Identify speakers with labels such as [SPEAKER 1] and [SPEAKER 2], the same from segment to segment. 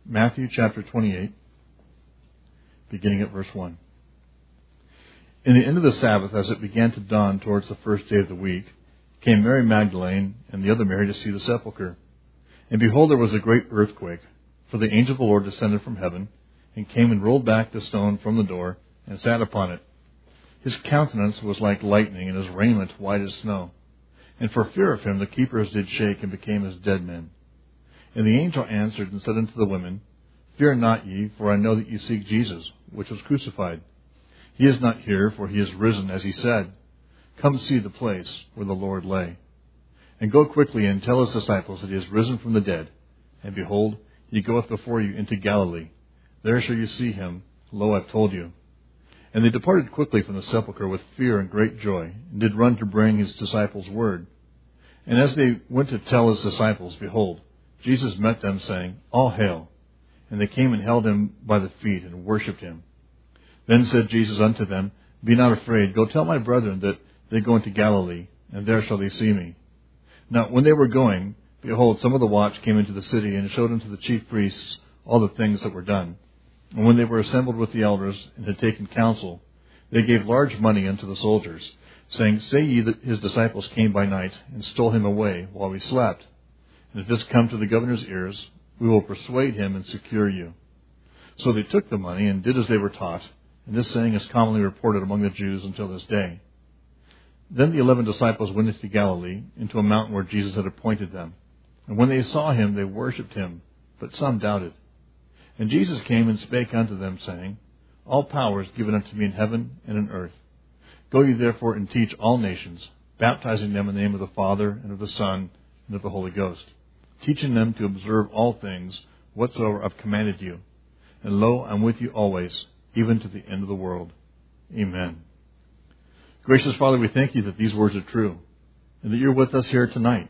[SPEAKER 1] Matthew chapter 28, beginning at verse 1. In the end of the Sabbath, as it began to dawn towards the first day of the week, came Mary Magdalene and the other Mary to see the sepulchre. And behold, there was a great earthquake, for the angel of the Lord descended from heaven, and came and rolled back the stone from the door, and sat upon it. His countenance was like lightning, and his raiment white as snow. And for fear of him the keepers did shake, and became as dead men. And the angel answered and said unto the women, Fear not ye, for I know that ye seek Jesus, which was crucified. He is not here, for he is risen, as he said. Come see the place where the Lord lay. And go quickly and tell his disciples that he is risen from the dead. And behold, he goeth before you into Galilee. There shall you see him. Lo, I've told you. And they departed quickly from the sepulchre with fear and great joy, and did run to bring his disciples word. And as they went to tell his disciples, behold, Jesus met them, saying, All hail. And they came and held him by the feet and worshipped him. Then said Jesus unto them, Be not afraid. Go tell my brethren that they go into Galilee, and there shall they see me. Now when they were going, behold, some of the watch came into the city, and showed unto the chief priests all the things that were done. And when they were assembled with the elders, and had taken counsel, they gave large money unto the soldiers, saying, Say ye that his disciples came by night, and stole him away while we slept. And if this come to the governor's ears, we will persuade him and secure you. So they took the money, and did as they were taught. And this saying is commonly reported among the Jews until this day. Then the 11 disciples went into Galilee, into a mountain where Jesus had appointed them. And when they saw him, they worshipped him, but some doubted. And Jesus came and spake unto them, saying, All power is given unto me in heaven and in earth. Go ye therefore and teach all nations, baptizing them in the name of the Father, and of the Son, and of the Holy Ghost, teaching them to observe all things whatsoever I've commanded you. And lo, I'm with you always, even to the end of the world. Amen. Gracious Father, we thank you that these words are true, and that you're with us here tonight.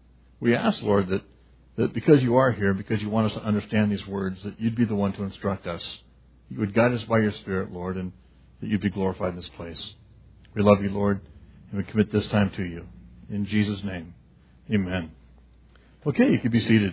[SPEAKER 1] We ask, Lord, that because you are here, because you want us to understand these words, that you'd be the one to instruct us. You would guide us by your Spirit, Lord, and that you'd be glorified in this place. We love you, Lord, and we commit this time to you. In Jesus' name, amen. Okay, you can be seated.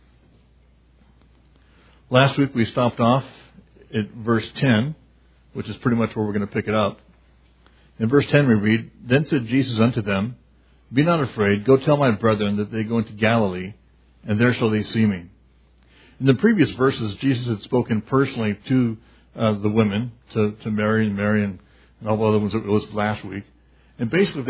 [SPEAKER 1] Last week we stopped off at verse 10, which is pretty much where we're going to pick it up. In verse 10 we read, Then said Jesus unto them, Be not afraid, go tell my brethren that they go into Galilee, and there shall they see me. In the previous verses, Jesus had spoken personally to the women, to Mary and all the other ones that we listed last week. And basically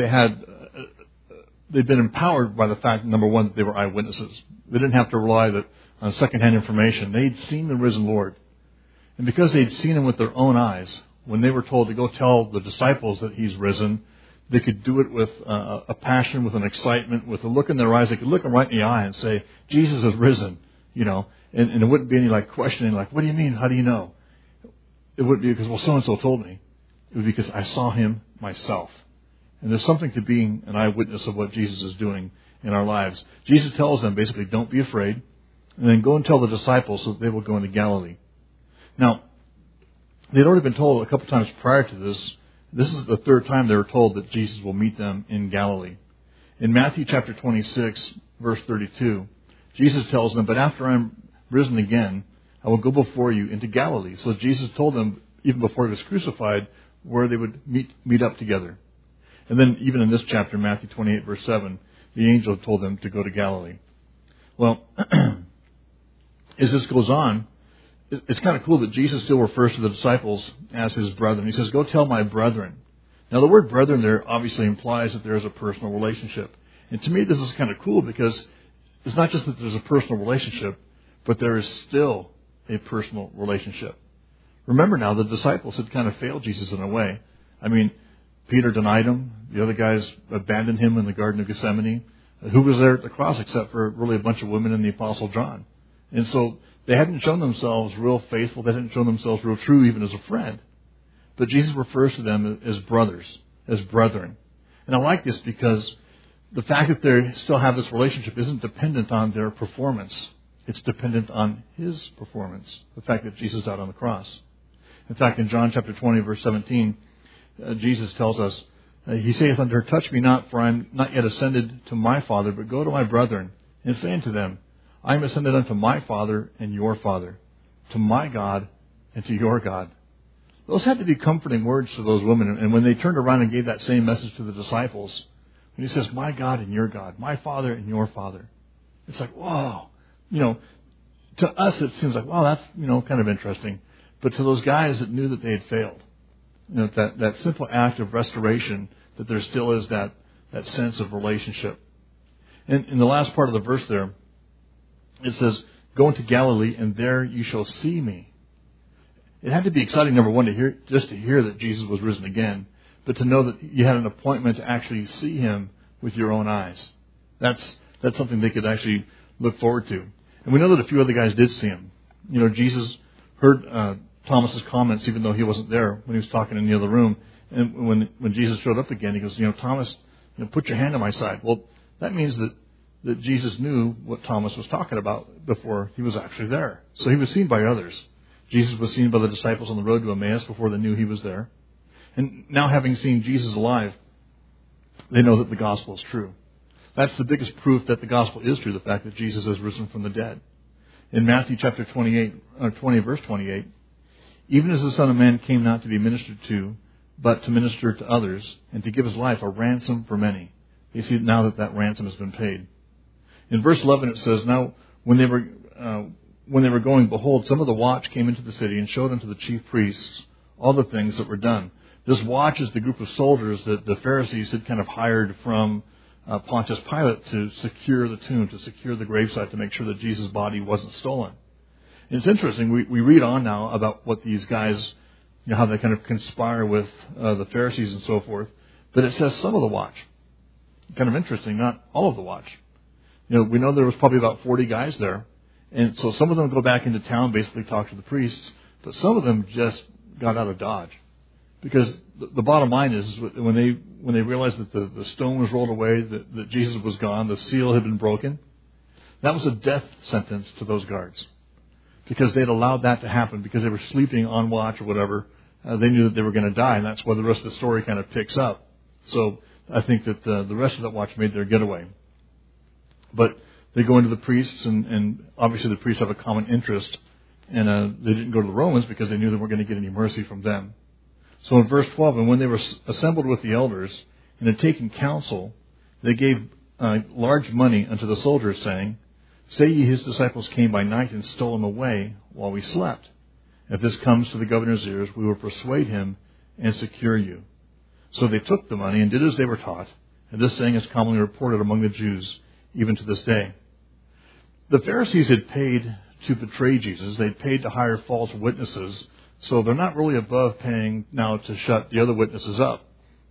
[SPEAKER 1] they'd been empowered by the fact, number one, that they were eyewitnesses. They didn't have to rely on secondhand information. They'd seen the risen Lord. And because they'd seen him with their own eyes, when they were told to go tell the disciples that he's risen, they could do it with a passion, with an excitement, with a look in their eyes. They could look them right in the eye and say, Jesus is risen, and it wouldn't be any questioning, what do you mean? How do you know? It wouldn't be because, well, so-and-so told me. It would be because I saw him myself. And there's something to being an eyewitness of what Jesus is doing in our lives. Jesus tells them, basically, don't be afraid, and then go and tell the disciples so that they will go into Galilee. Now, they'd already been told a couple times prior to this. This is the third time they were told that Jesus will meet them in Galilee. In Matthew chapter 26, verse 32, Jesus tells them, But after I'm risen again, I will go before you into Galilee. So Jesus told them, even before he was crucified, where they would meet up together. And then even in this chapter, Matthew 28, verse 7, the angel told them to go to Galilee. Well, as this goes on, it's kind of cool that Jesus still refers to the disciples as his brethren. He says, Go tell my brethren. Now, the word brethren there obviously implies that there is a personal relationship. And to me, this is kind of cool because it's not just that there's a personal relationship, but there is still a personal relationship. Remember now, the disciples had kind of failed Jesus in a way. I mean, Peter denied him. The other guys abandoned him in the Garden of Gethsemane. Who was there at the cross except for really a bunch of women and the Apostle John? And so they hadn't shown themselves real faithful. They hadn't shown themselves real true even as a friend. But Jesus refers to them as brothers, as brethren. And I like this because the fact that they still have this relationship isn't dependent on their performance. It's dependent on his performance, the fact that Jesus died on the cross. In fact, in John chapter 20, verse 17, Jesus tells us, He saith unto her, Touch me not, for I am not yet ascended to my Father, but go to my brethren, and say unto them, I am ascended unto my Father and your Father, to my God and to your God. Those had to be comforting words to those women. And when they turned around and gave that same message to the disciples, when he says, my God and your God, my Father and your Father, it's like, whoa. To us it seems like, wow, that's, kind of interesting. But to those guys that knew that they had failed, that simple act of restoration, that there still is that sense of relationship. And in the last part of the verse there, it says, go into Galilee and there you shall see me. It had to be exciting, number one, to hear that Jesus was risen again, but to know that you had an appointment to actually see him with your own eyes. That's something they could actually look forward to. And we know that a few other guys did see him. Jesus heard Thomas's comments, even though he wasn't there when he was talking in the other room. And when Jesus showed up again, he goes, Thomas, put your hand on my side. Well, that means that Jesus knew what Thomas was talking about before he was actually there. So he was seen by others. Jesus was seen by the disciples on the road to Emmaus before they knew he was there. And now having seen Jesus alive, they know that the gospel is true. That's the biggest proof that the gospel is true, the fact that Jesus has risen from the dead. In Matthew chapter 20, verse 28, even as the Son of Man came not to be ministered to, but to minister to others, and to give his life a ransom for many. You see now that ransom has been paid. In verse 11 it says, now when they were going, behold, some of the watch came into the city and showed unto the chief priests all the things that were done. This watch is the group of soldiers that the Pharisees had kind of hired from Pontius Pilate to secure the tomb, to secure the gravesite, to make sure that Jesus' body wasn't stolen. And it's interesting, we read on now about what these guys, how they kind of conspire with the Pharisees and so forth, but it says some of the watch. Kind of interesting, not all of the watch. We know there was probably about 40 guys there, and so some of them go back into town, basically talk to the priests, but some of them just got out of Dodge. Because the bottom line is, when they realized that the stone was rolled away, that Jesus was gone, the seal had been broken, that was a death sentence to those guards. Because they'd allowed that to happen, because they were sleeping on watch or whatever, they knew that they were going to die, and that's where the rest of the story kind of picks up. So I think that the rest of that watch made their getaway. But they go into the priests, and obviously the priests have a common interest, and they didn't go to the Romans because they knew they weren't going to get any mercy from them. So in verse 12, and when they were assembled with the elders and had taken counsel, they gave large money unto the soldiers, saying, say ye his disciples came by night and stole him away while we slept. If this comes to the governor's ears, we will persuade him and secure you. So they took the money and did as they were taught, and this saying is commonly reported among the Jews even to this day. The Pharisees had paid to betray Jesus. They'd paid to hire false witnesses. So they're not really above paying now to shut the other witnesses up.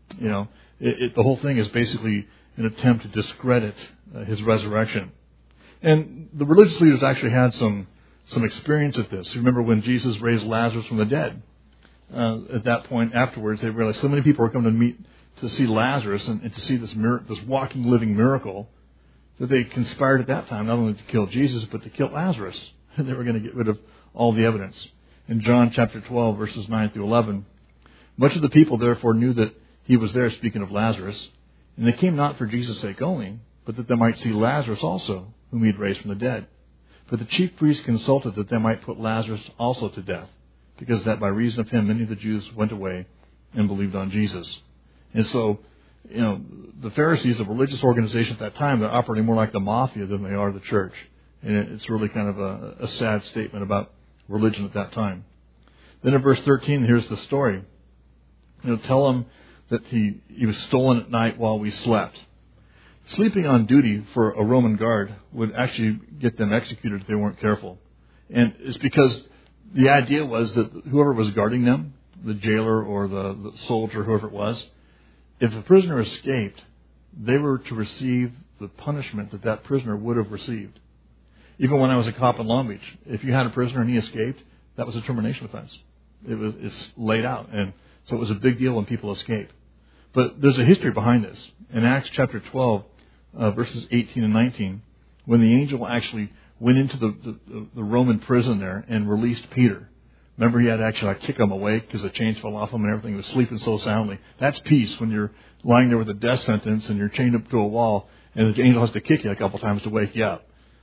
[SPEAKER 1] The whole thing is basically an attempt to discredit his resurrection. And the religious leaders actually had some experience at this. Remember when Jesus raised Lazarus from the dead? At that point afterwards, they realized so many people were coming to see Lazarus and to see this walking, living miracle, that they conspired at that time not only to kill Jesus, but to kill Lazarus. And they were going to get rid of all the evidence. In John chapter 12, verses 9 through 11, much of the people therefore knew that he was there, speaking of Lazarus, and they came not for Jesus' sake only, but that they might see Lazarus also, whom he had raised from the dead. But the chief priests consulted that they might put Lazarus also to death, because that by reason of him many of the Jews went away and believed on Jesus. And so, the Pharisees, a religious organization at that time, they're operating more like the mafia than they are the church. And it's really kind of a sad statement about religion at that time. Then in verse 13, here's the story. Tell him that he was stolen at night while we slept. Sleeping on duty for a Roman guard would actually get them executed if they weren't careful. And it's because the idea was that whoever was guarding them, the jailer or the soldier, whoever it was, if a prisoner escaped, they were to receive the punishment that prisoner would have received. Even when I was a cop in Long Beach, if you had a prisoner and he escaped, that was a termination offense. It's laid out. And so it was a big deal when people escaped. But there's a history behind this. In Acts chapter 12, verses 18 and 19, when the angel actually went into the Roman prison there and released Peter. Remember, he had to actually kick him awake because the chains fell off him and everything. He was sleeping so soundly. That's peace when you're lying there with a death sentence and you're chained up to a wall and the angel has to kick you a couple times to wake you up.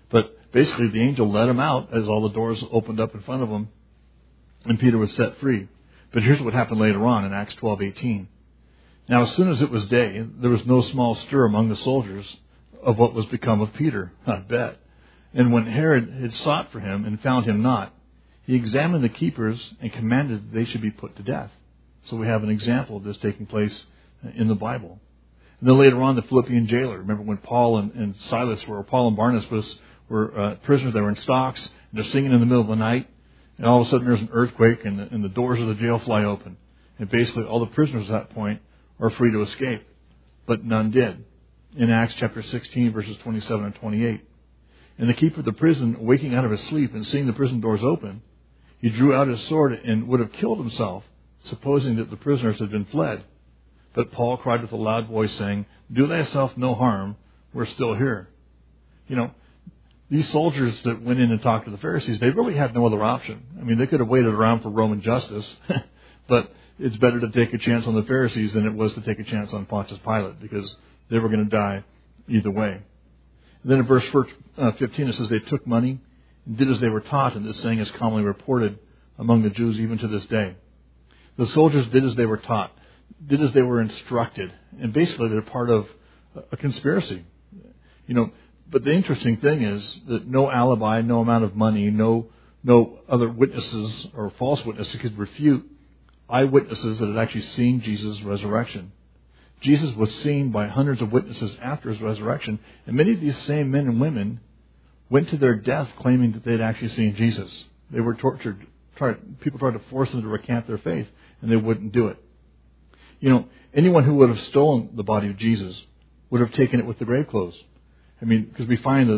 [SPEAKER 1] But basically the angel let him out as all the doors opened up in front of him, and Peter was set free. But here's what happened later on in Acts 12:18. Now as soon as it was day, there was no small stir among the soldiers of what was become of Peter, I bet. And when Herod had sought for him and found him not, he examined the keepers and commanded that they should be put to death. So we have an example of this taking place in the Bible. And then later on, the Philippian jailer. Remember when Paul and Silas Paul and Barnabas were prisoners. They were in stocks, and they're singing in the middle of the night, and all of a sudden there's an earthquake, and the doors of the jail fly open. And basically all the prisoners at that point are free to escape. But none did. In Acts chapter 16, verses 27 and 28. And the keeper of the prison, waking out of his sleep and seeing the prison doors open, he drew out his sword and would have killed himself, supposing that the prisoners had been fled. But Paul cried with a loud voice, saying, "Do thyself no harm, we're still here." You know, these soldiers that went in and talked to the Pharisees, they really had no other option. I mean, they could have waited around for Roman justice, but it's better to take a chance on the Pharisees than it was to take a chance on Pontius Pilate, because they were going to die either way. And then in verse 15 it says, "They took money and did as they were taught," and this saying is commonly reported among the Jews even to this day. The soldiers did as they were taught, did as they were instructed, and basically they're part of a conspiracy. You know, but the interesting thing is that no alibi, no amount of money, no other witnesses or false witnesses could refute eyewitnesses that had actually seen Jesus' resurrection. Jesus was seen by hundreds of witnesses after his resurrection, and many of these same men and women went to their death claiming that they had actually seen Jesus. They were tortured. People tried to force them to recant their faith, and they wouldn't do it. You know, anyone who would have stolen the body of Jesus would have taken it with the grave clothes. I mean, because we find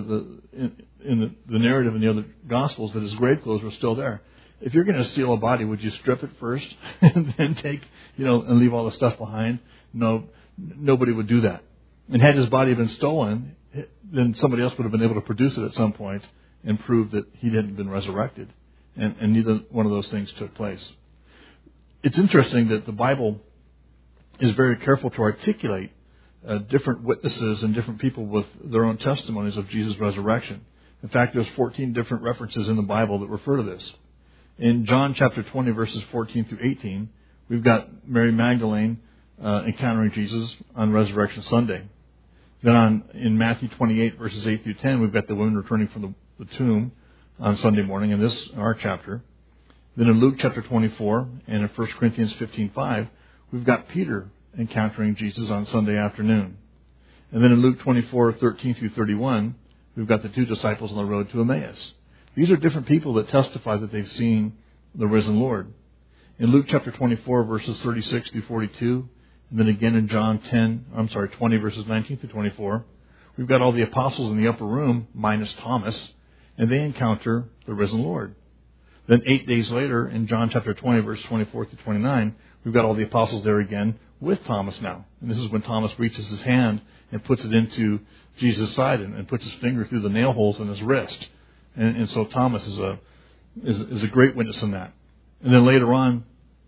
[SPEAKER 1] in the narrative in the other Gospels that his grave clothes were still there. If you're going to steal a body, would you strip it first and then take, and leave all the stuff behind? No, nobody would do that. And had his body been stolen, then somebody else would have been able to produce it at some point and prove that he hadn't been resurrected. And neither one of those things took place. It's interesting that the Bible is very careful to articulate different witnesses and different people with their own testimonies of Jesus' resurrection. In fact, there's 14 different references in the Bible that refer to this. In John chapter 20, verses 14 through 18, we've got Mary Magdalene encountering Jesus on Resurrection Sunday. Then in Matthew 28, verses 8 through 10, we've got the women returning from the tomb on Sunday morning in our chapter. Then in Luke chapter 24 and in 1 Corinthians 15:5, we've got Peter encountering Jesus on Sunday afternoon. And then in Luke 24:13 through 31, we've got the two disciples on the road to Emmaus. These are different people that testify that they've seen the risen Lord. In Luke chapter 24, verses 36 through 42, and then again in John 20, verses 19 through 24, we've got all the apostles in the upper room, minus Thomas, and they encounter the risen Lord. Then 8 days later, in John chapter 20, verse 24 through 29, we've got all the apostles there again with Thomas now. And this is when Thomas reaches his hand and puts it into Jesus' side and puts his finger through the nail holes in his wrist. And so Thomas is a great witness in that. And then later on,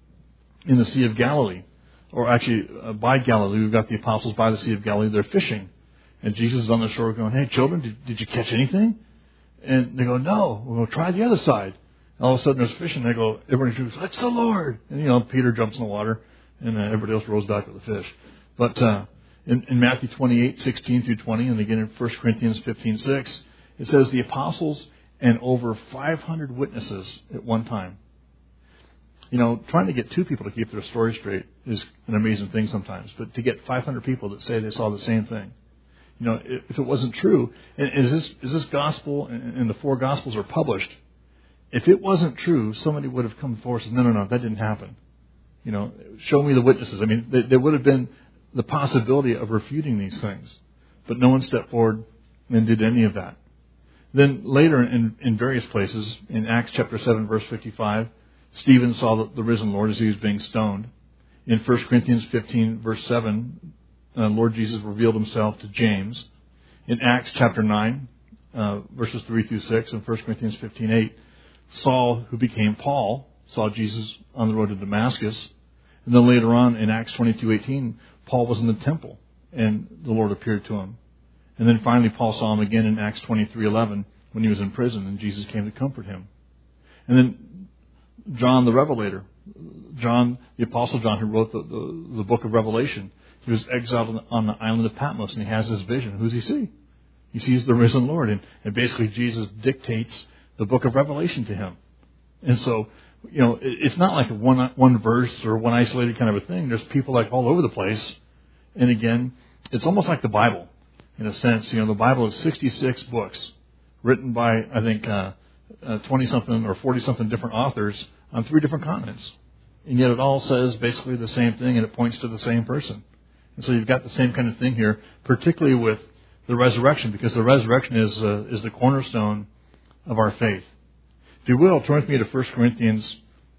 [SPEAKER 1] in the Sea of Galilee, or actually by Galilee, we've got the apostles by the Sea of Galilee. They're fishing. And Jesus is on the shore going, "Hey, children, did you catch anything?" And they go, "No." We'll try the other side. And all of a sudden there's fishing. They go, everybody goes, "It's the Lord." And, Peter jumps in the water, and everybody else rolls back with the fish. But in Matthew 28, 16 through 20, and again in 1 Corinthians 15:6, it says the apostles and over 500 witnesses at one time. Trying to get two people to keep their story straight is an amazing thing sometimes. But to get 500 people that say they saw the same thing, if it wasn't true, and is this gospel, and the four gospels are published, if it wasn't true, somebody would have come forward and said, no, that didn't happen. Show me the witnesses. I mean, there would have been the possibility of refuting these things. But no one stepped forward and did any of that. Then later in various places, in Acts chapter 7, verse 55, Stephen saw the risen Lord as he was being stoned. In 1 Corinthians 15, verse 7, Lord Jesus revealed himself to James. In Acts chapter 9, verses 3 through 6, and 1 Corinthians 15:8, Saul, who became Paul, saw Jesus on the road to Damascus. And then later on in Acts 22:18, Paul was in the temple, and the Lord appeared to him. And then finally Paul saw him again in Acts 23:11 when he was in prison and Jesus came to comfort him. And then John the Revelator, John, the Apostle John, who wrote the book of Revelation, he was exiled on the island of Patmos, and he has this vision. Who does he see? He sees the risen Lord, and basically Jesus dictates the book of Revelation to him. And so, it's not like one verse or one isolated kind of a thing. There's people like all over the place. And again, it's almost like the Bible, in a sense. The Bible is 66 books written by, I think, 20-something or 40-something different authors on 3 different continents. And yet it all says basically the same thing, and it points to the same person. And so you've got the same kind of thing here, particularly with the resurrection, because the resurrection is the cornerstone of our faith. If you will, turn with me to 1 Corinthians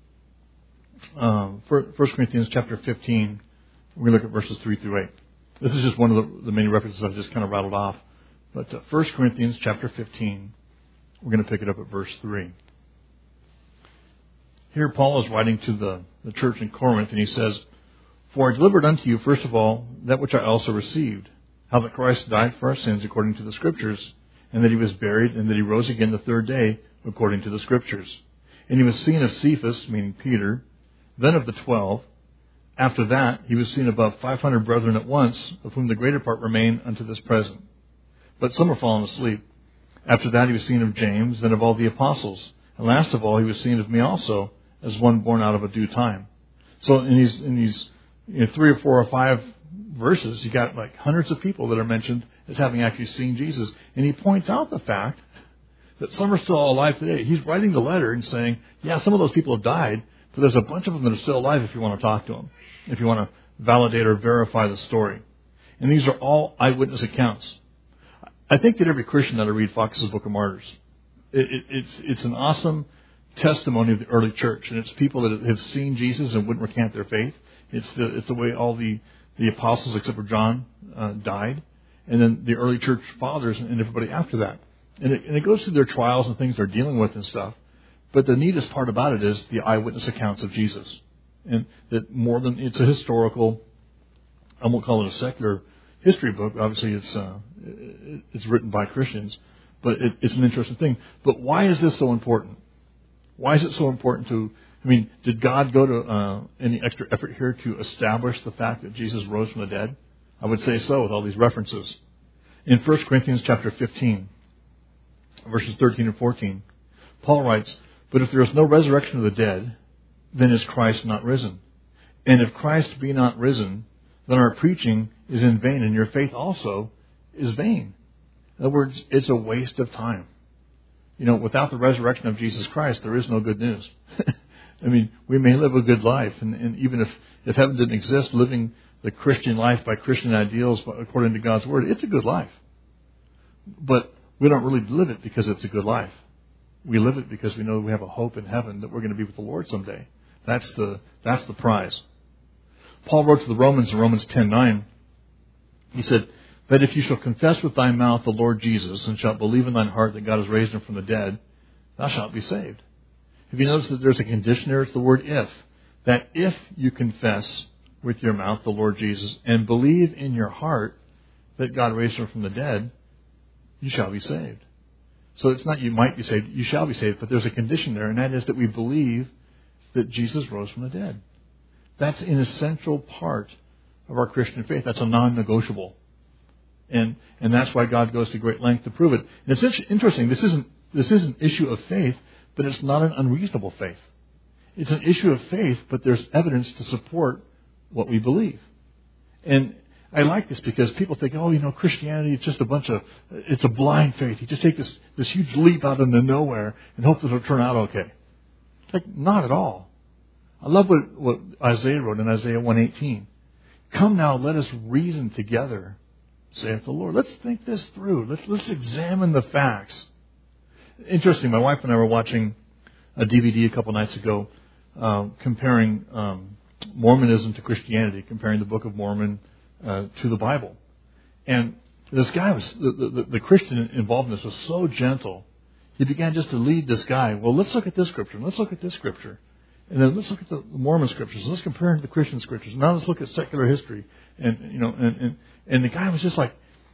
[SPEAKER 1] chapter 15. We're going to look at verses 3 through 8. This is just one of the many references I've just kind of rattled off. But 1 Corinthians chapter 15, we're going to pick it up at verse 3. Here Paul is writing to the church in Corinth, and he says, "For I delivered unto you, first of all, that which I also received, how that Christ died for our sins according to the Scriptures, and that he was buried, and that he rose again the third day according to the Scriptures. And he was seen of Cephas," meaning Peter, "then of the 12. After that, he was seen above 500 brethren at once, of whom the greater part remain unto this present. But some are fallen asleep. After that, he was seen of James, then of all the apostles. And last of all, he was seen of me also, as one born out of a due time." So in these 3 or 4 or 5 verses, you got like hundreds of people that are mentioned as having actually seen Jesus. And he points out the fact that some are still alive today. He's writing the letter and saying, yeah, some of those people have died, but there's a bunch of them that are still alive if you want to talk to them, if you want to validate or verify the story. And these are all eyewitness accounts. I think that every Christian ought to read Fox's Book of Martyrs. It's an awesome testimony of the early church, and it's people that have seen Jesus and wouldn't recant their faith. It's the way all the apostles, except for John, died, and then the early church fathers and everybody after that. And it goes through their trials and things they're dealing with and stuff. But the neatest part about it is the eyewitness accounts of Jesus. And that it's a historical, I won't call it a secular history book. Obviously, it's written by Christians, but it's an interesting thing. But why is this so important? Why is it so important did God go to any extra effort here to establish the fact that Jesus rose from the dead? I would say so with all these references. In 1 Corinthians chapter 15, verses 13 and 14, Paul writes, "But if there is no resurrection of the dead, then is Christ not risen. And if Christ be not risen, then our preaching is in vain, and your faith also is vain." In other words, it's a waste of time. Without the resurrection of Jesus Christ, there is no good news. We may live a good life, and even if heaven didn't exist, living the Christian life by Christian ideals according to God's Word, it's a good life. But we don't really live it because it's a good life. We live it because we know we have a hope in heaven that we're going to be with the Lord someday. That's the prize. Paul wrote to the Romans in Romans 10:9. He said, "That if you shall confess with thy mouth the Lord Jesus, and shalt believe in thine heart that God has raised him from the dead, thou shalt be saved." Have you noticed that there's a condition there? It's the word "if." That if you confess with your mouth the Lord Jesus and believe in your heart that God raised him from the dead, you shall be saved. So it's not you might be saved, you shall be saved, but there's a condition there, and that is that we believe that Jesus rose from the dead. That's an essential part of our Christian faith. That's a non-negotiable. And that's why God goes to great length to prove it. And it's interesting, this is an issue of faith, but it's not an unreasonable faith. It's an issue of faith, but there's evidence to support what we believe. And I like this because people think, Christianity, it's just it's a blind faith. You just take this huge leap out into nowhere and hope this will turn out okay. It's like, not at all. I love what Isaiah wrote in Isaiah 1:18. "Come now, let us reason together, saith the Lord." Let's think this through. Let's examine the facts. Interesting, my wife and I were watching a DVD a couple nights ago comparing Mormonism to Christianity, comparing the Book of Mormon to the Bible. And this guy the Christian involved in this was so gentle. He began just to lead this guy. Well, let's look at this scripture, and let's look at this scripture. And then let's look at the Mormon scriptures, and let's compare them to the Christian scriptures. Now let's look at secular history. And the guy was just like,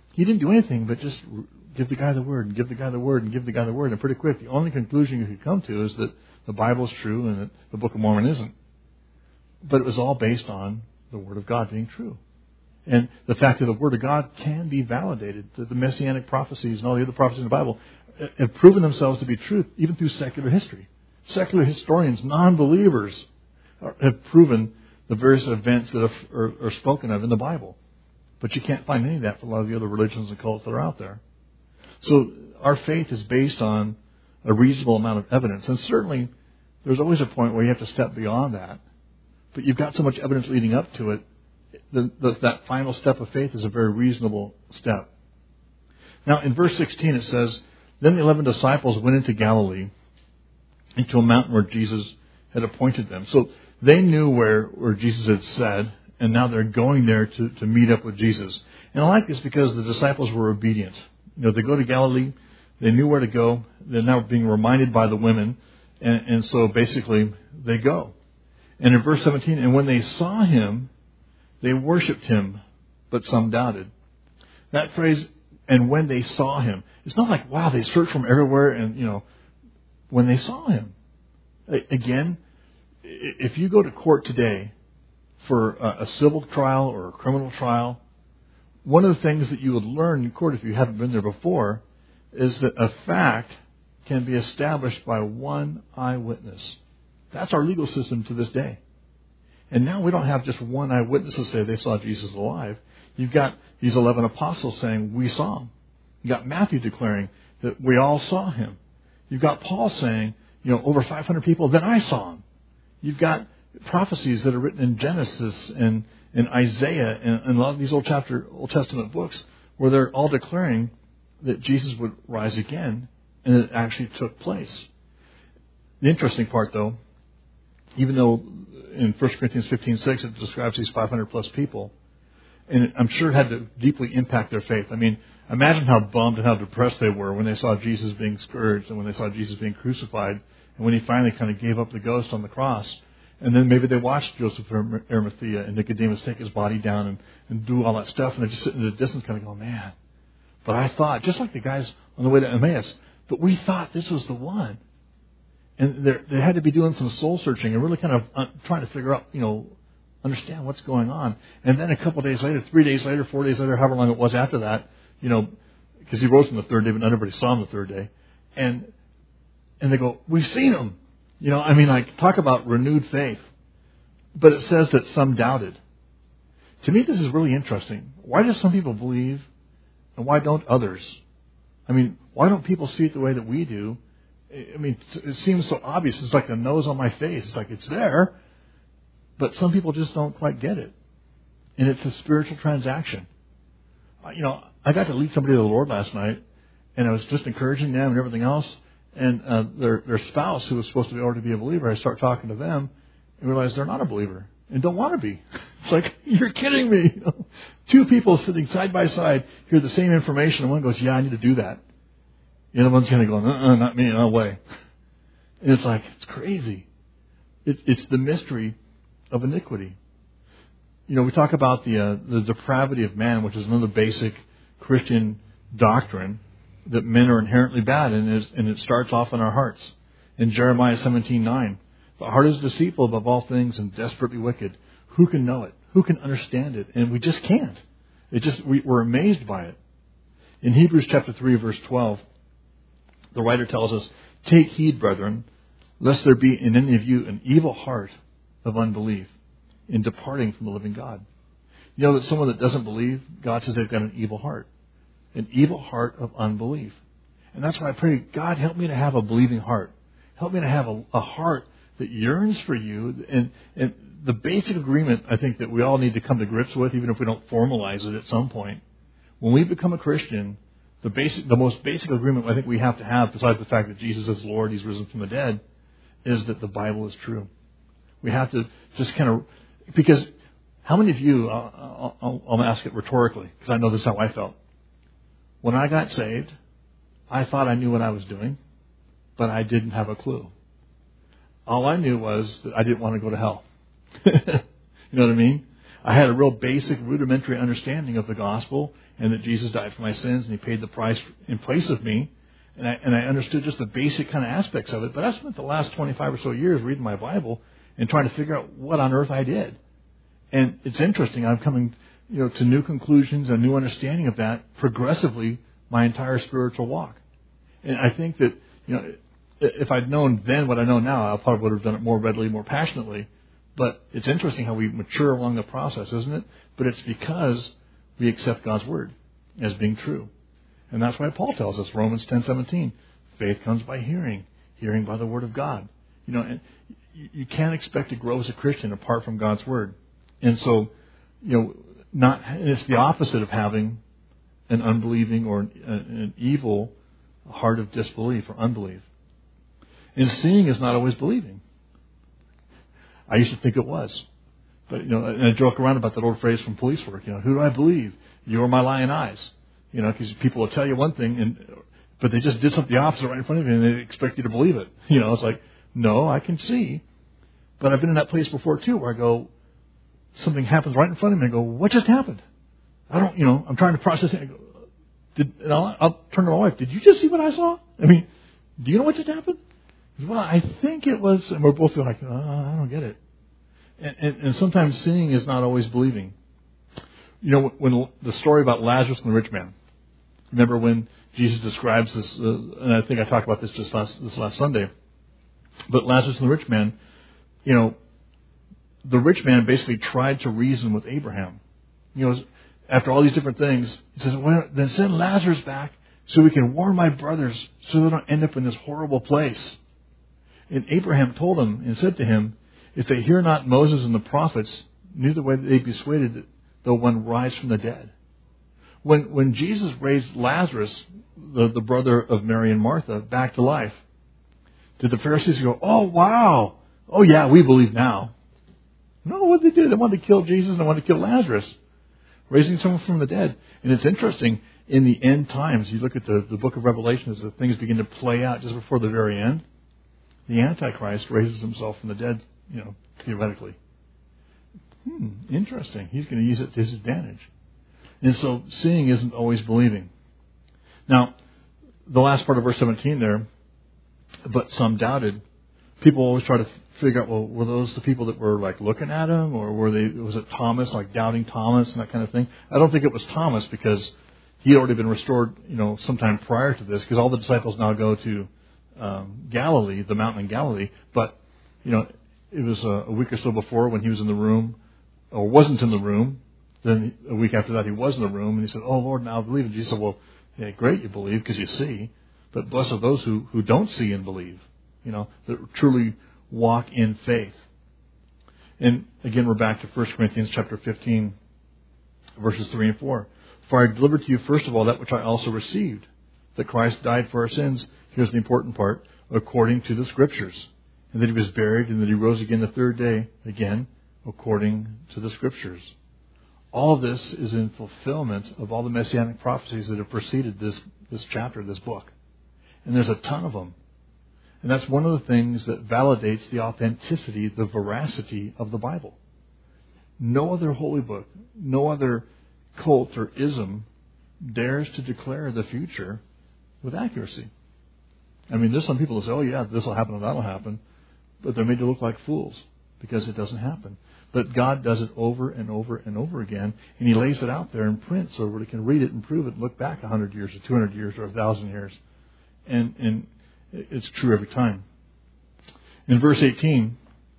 [SPEAKER 1] He didn't do anything but just give the guy the word and give the guy the word and give the guy the word. And pretty quick, the only conclusion you could come to is that the Bible is true and that the Book of Mormon isn't. But it was all based on the Word of God being true. And the fact that the Word of God can be validated, that the Messianic prophecies and all the other prophecies in the Bible have proven themselves to be true, even through secular history. Secular historians, non-believers, have proven the various events that are spoken of in the Bible. But you can't find any of that for a lot of the other religions and cults that are out there. So our faith is based on a reasonable amount of evidence. And certainly there's always a point where you have to step beyond that. But you've got so much evidence leading up to it, that final step of faith is a very reasonable step. Now in verse 16 it says, Then the 11 disciples went into Galilee, into a mountain where Jesus had appointed them. So they knew where Jesus had said, and now they're going there to meet up with Jesus. And I like this because the disciples were obedient. They go to Galilee, they knew where to go, they're now being reminded by the women, and so basically they go. And in verse 17, and when they saw him, they worshipped him, but some doubted. That phrase, and when they saw him, it's not like, wow, they searched from everywhere and, when they saw him. Again, if you go to court today for a civil trial or a criminal trial, one of the things that you would learn in court if you haven't been there before is that a fact can be established by one eyewitness. That's our legal system to this day. And now we don't have just one eyewitness to say they saw Jesus alive. You've got these 11 apostles saying, we saw him. You've got Matthew declaring that we all saw him. You've got Paul saying, over 500 people, then I saw him. You've got prophecies that are written in Genesis and Isaiah and a lot of these Old Testament books where they're all declaring that Jesus would rise again, and it actually took place. The interesting part, though, even though in 1 Corinthians 15:6 it describes these 500 plus people, and I'm sure it had to deeply impact their faith. I mean, imagine how bummed and how depressed they were when they saw Jesus being scourged and when they saw Jesus being crucified and when he finally kind of gave up the ghost on the cross. And then maybe they watched Joseph of Arimathea and Nicodemus take his body down and do all that stuff, and they're just sitting in the distance kind of going, man, but I thought, just like the guys on the way to Emmaus, but we thought this was the one. And they had to be doing some soul searching and really kind of trying to figure out, understand what's going on. And then a couple of days later, 3 days later, 4 days later, however long it was after that, because he rose from the third day, but not everybody saw him the third day. And they go, we've seen him. Talk about renewed faith. But it says that some doubted. To me, this is really interesting. Why do some people believe and why don't others? Why don't people see it the way that we do? It seems so obvious. It's like the nose on my face. It's like it's there. But some people just don't quite get it. And it's a spiritual transaction. I got to lead somebody to the Lord last night, and I was just encouraging them and everything else. And their spouse, who was supposed to be already be a believer, I start talking to them and realize they're not a believer and don't want to be. It's like, you're kidding me. Two people sitting side by side hear the same information, and one goes, yeah, I need to do that. The other one's kind of going, not me, no way. And it's like, it's crazy. It's the mystery of iniquity. We talk about the depravity of man, which is another basic Christian doctrine, that men are inherently bad, and it starts off in our hearts. In Jeremiah 17:9, the heart is deceitful above all things and desperately wicked. Who can know it? Who can understand it? And we just can't. We're amazed by it. In Hebrews chapter 3, verse 12, the writer tells us, take heed, brethren, lest there be in any of you an evil heart of unbelief in departing from the living God. That someone that doesn't believe, God says they've got an evil heart. An evil heart of unbelief. And that's why I pray, God, help me to have a believing heart. Help me to have a heart that yearns for you. And the basic agreement, I think, that we all need to come to grips with, even if we don't formalize it at some point. When we become a Christian, the most basic agreement I think we have to have, besides the fact that Jesus is Lord, He's risen from the dead, is that the Bible is true. We have to just kind of, because how many of you, I'll ask it rhetorically, because I know this is how I felt. When I got saved, I thought I knew what I was doing, but I didn't have a clue. All I knew was that I didn't want to go to hell. You know what I mean? I had a real basic, rudimentary understanding of the gospel and that Jesus died for my sins and He paid the price in place of me. And I understood just the basic kind of aspects of it. But I spent the last 25 or so years reading my Bible and trying to figure out what on earth I did. And it's interesting. I'm coming, to new conclusions and new understanding of that progressively my entire spiritual walk. And I think that, if I'd known then what I know now, I probably would have done it more readily, more passionately. But it's interesting how we mature along the process, isn't it? But it's because we accept God's Word as being true. And that's why Paul tells us, Romans 10:17, faith comes by hearing, hearing by the Word of God. And you can't expect to grow as a Christian apart from God's Word. And so, and it's the opposite of having an unbelieving or an evil heart of disbelief or unbelief. And seeing is not always believing. I used to think it was. But, and I joke around about that old phrase from police work, who do I believe? You or my lying eyes? Because people will tell you one thing, but they just did something opposite right in front of you, and they expect you to believe it. It's like, no, I can see. But I've been in that place before, too, where I go, something happens right in front of me, and I go, what just happened? I'm trying to process it. I'll turn to my wife, did you just see what I saw? Do you know what just happened? Well, I think it was, and we're both like, I don't get it. And sometimes seeing is not always believing. When the story about Lazarus and the rich man, remember when Jesus describes this, and I think I talked about this just this last Sunday, but Lazarus and the rich man, the rich man basically tried to reason with Abraham. After all these different things, he says, well, then send Lazarus back so we can warn my brothers so they don't end up in this horrible place. And Abraham told him and said to him, if they hear not Moses and the prophets, neither way they be persuaded though one rise from the dead. When Jesus raised Lazarus, the brother of Mary and Martha, back to life, did the Pharisees go, oh, wow, oh, yeah, we believe now? No, what did they do? They wanted to kill Jesus and they wanted to kill Lazarus, raising someone from the dead. And it's interesting, in the end times, you look at the book of Revelation as the things begin to play out just before the very end, the Antichrist raises himself from the dead, theoretically. Interesting. He's going to use it to his advantage. And so seeing isn't always believing. Now, the last part of verse 17 there, but some doubted. People always try to figure out, well, were those the people that were like looking at him, or was it Thomas, like doubting Thomas and that kind of thing? I don't think it was Thomas, because he had already been restored, sometime prior to this, because all the disciples now go to Galilee, the mountain in Galilee. But, it was a week or so before when he was in the room, or wasn't in the room. Then a week after that, he was in the room, and he said, oh, Lord, now I believe. And Jesus said, well, yeah, great, you believe because you see. But blessed are those who don't see and believe, that truly walk in faith. And again, we're back to 1 Corinthians chapter 15, verses 3 and 4. For I delivered to you, first of all, that which I also received, that Christ died for our sins, here's the important part, according to the Scriptures, and that He was buried, and that He rose again the third day, again, according to the Scriptures. All of this is in fulfillment of all the messianic prophecies that have preceded this chapter, this book. And there's a ton of them. And that's one of the things that validates the authenticity, the veracity of the Bible. No other holy book, no other cult or ism dares to declare the future with accuracy. There's some people that say, oh yeah, this will happen and that will happen. But they're made to look like fools because it doesn't happen. But God does it over and over and over again, and He lays it out there in print so everybody can read it and prove it and look back 100 years or 200 years or 1,000 years. And it's true every time. In verse 18,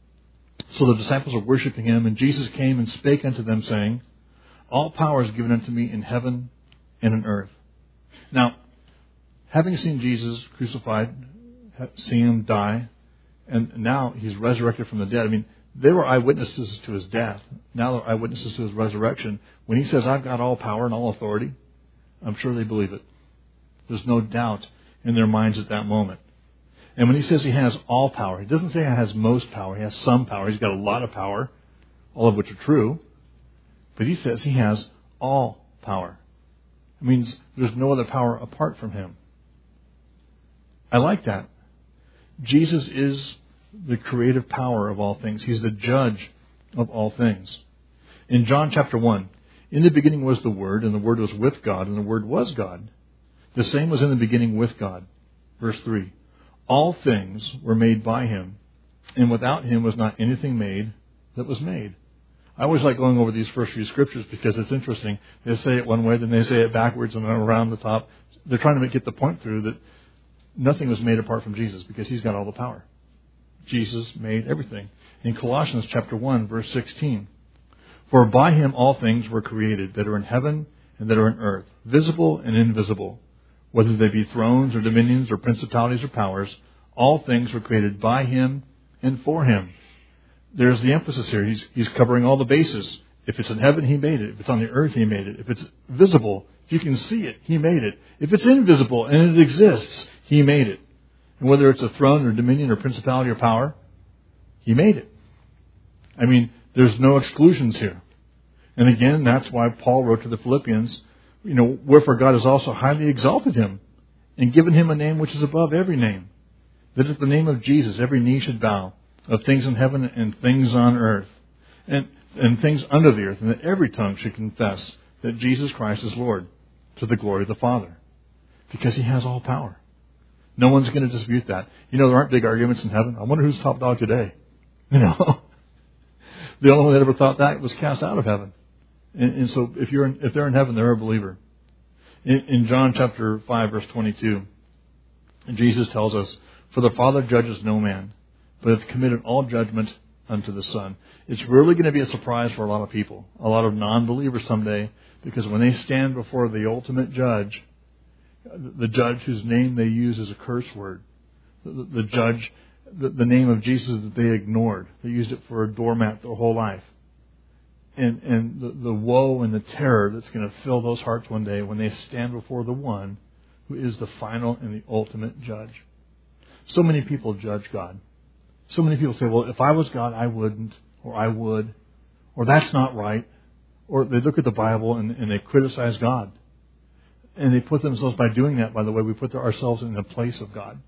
[SPEAKER 1] so the disciples are worshiping Him, and Jesus came and spake unto them, saying, all power is given unto me in heaven and in earth. Now, having seen Jesus crucified, seen Him die, and now He's resurrected from the dead. They were eyewitnesses to His death. Now they're eyewitnesses to His resurrection. When He says, I've got all power and all authority, I'm sure they believe it. There's no doubt in their minds at that moment. And when He says He has all power, He doesn't say He has most power. He has some power. He's got a lot of power, all of which are true. But He says He has all power. It means there's no other power apart from Him. I like that. Jesus is the creative power of all things. He's the judge of all things. In John chapter 1, in the beginning was the Word, and the Word was with God, and the Word was God. The same was in the beginning with God. Verse 3, all things were made by Him, and without Him was not anything made that was made. I always like going over these first few scriptures because it's interesting. They say it one way, then they say it backwards and then around the top. They're trying to get the point through that nothing was made apart from Jesus because He's got all the power. Jesus made everything. In Colossians chapter 1, verse 16, for by Him all things were created that are in heaven and that are in earth, visible and invisible, whether they be thrones or dominions or principalities or powers, all things were created by Him and for Him. There's the emphasis here. He's covering all the bases. If it's in heaven, He made it. If it's on the earth, He made it. If it's visible, if you can see it, He made it. If it's invisible and it exists, He made it. And whether it's a throne or dominion or principality or power, He made it. I mean, there's no exclusions here. And again, that's why Paul wrote to the Philippians, wherefore God has also highly exalted Him and given Him a name which is above every name, that at the name of Jesus every knee should bow, of things in heaven and things on earth, and things under the earth, and that every tongue should confess that Jesus Christ is Lord, to the glory of the Father, because He has all power. No one's going to dispute that. There aren't big arguments in heaven. I wonder who's top dog today. The only one that ever thought that was cast out of heaven. And so if they're in heaven, they're a believer. In John chapter 5, verse 22, Jesus tells us, for the Father judges no man, but hath committed all judgment unto the Son. It's really going to be a surprise for a lot of people, a lot of non-believers someday, because when they stand before the ultimate judge, the judge whose name they use as a curse word, the judge, the name of Jesus that they ignored, they used it for a doormat their whole life. And the woe and the terror that's going to fill those hearts one day when they stand before the one who is the final and the ultimate judge. So many people judge God. So many people say, well, if I was God, I wouldn't, or I would, or that's not right. Or they look at the Bible and they criticize God. And they put themselves, by doing that, by the way, we put ourselves in the place of God.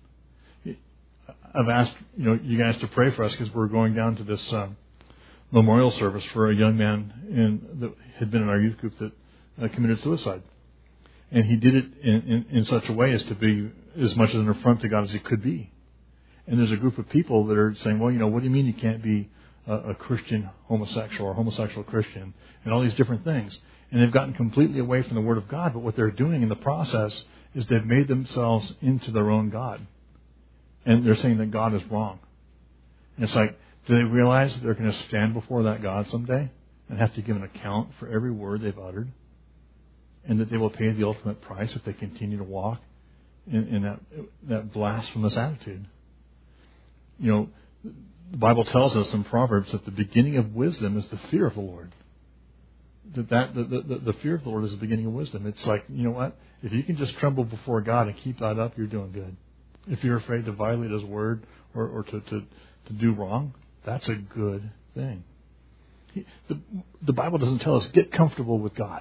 [SPEAKER 1] I've asked you guys to pray for us because we're going down to this memorial service for a young man that had been in our youth group that committed suicide. And he did it in such a way as to be as much as an affront to God as he could be. And there's a group of people that are saying, well, what do you mean you can't be a Christian homosexual or homosexual Christian and all these different things? And they've gotten completely away from the Word of God. But what they're doing in the process is they've made themselves into their own God. And they're saying that God is wrong. And it's like, do they realize that they're going to stand before that God someday and have to give an account for every word they've uttered? And that they will pay the ultimate price if they continue to walk in that blasphemous attitude. The Bible tells us in Proverbs that the beginning of wisdom is the fear of the Lord. The fear of the Lord is the beginning of wisdom. It's like, you know what? If you can just tremble before God and keep that up, you're doing good. If you're afraid to violate His word or to do wrong, that's a good thing. The Bible doesn't tell us, get comfortable with God.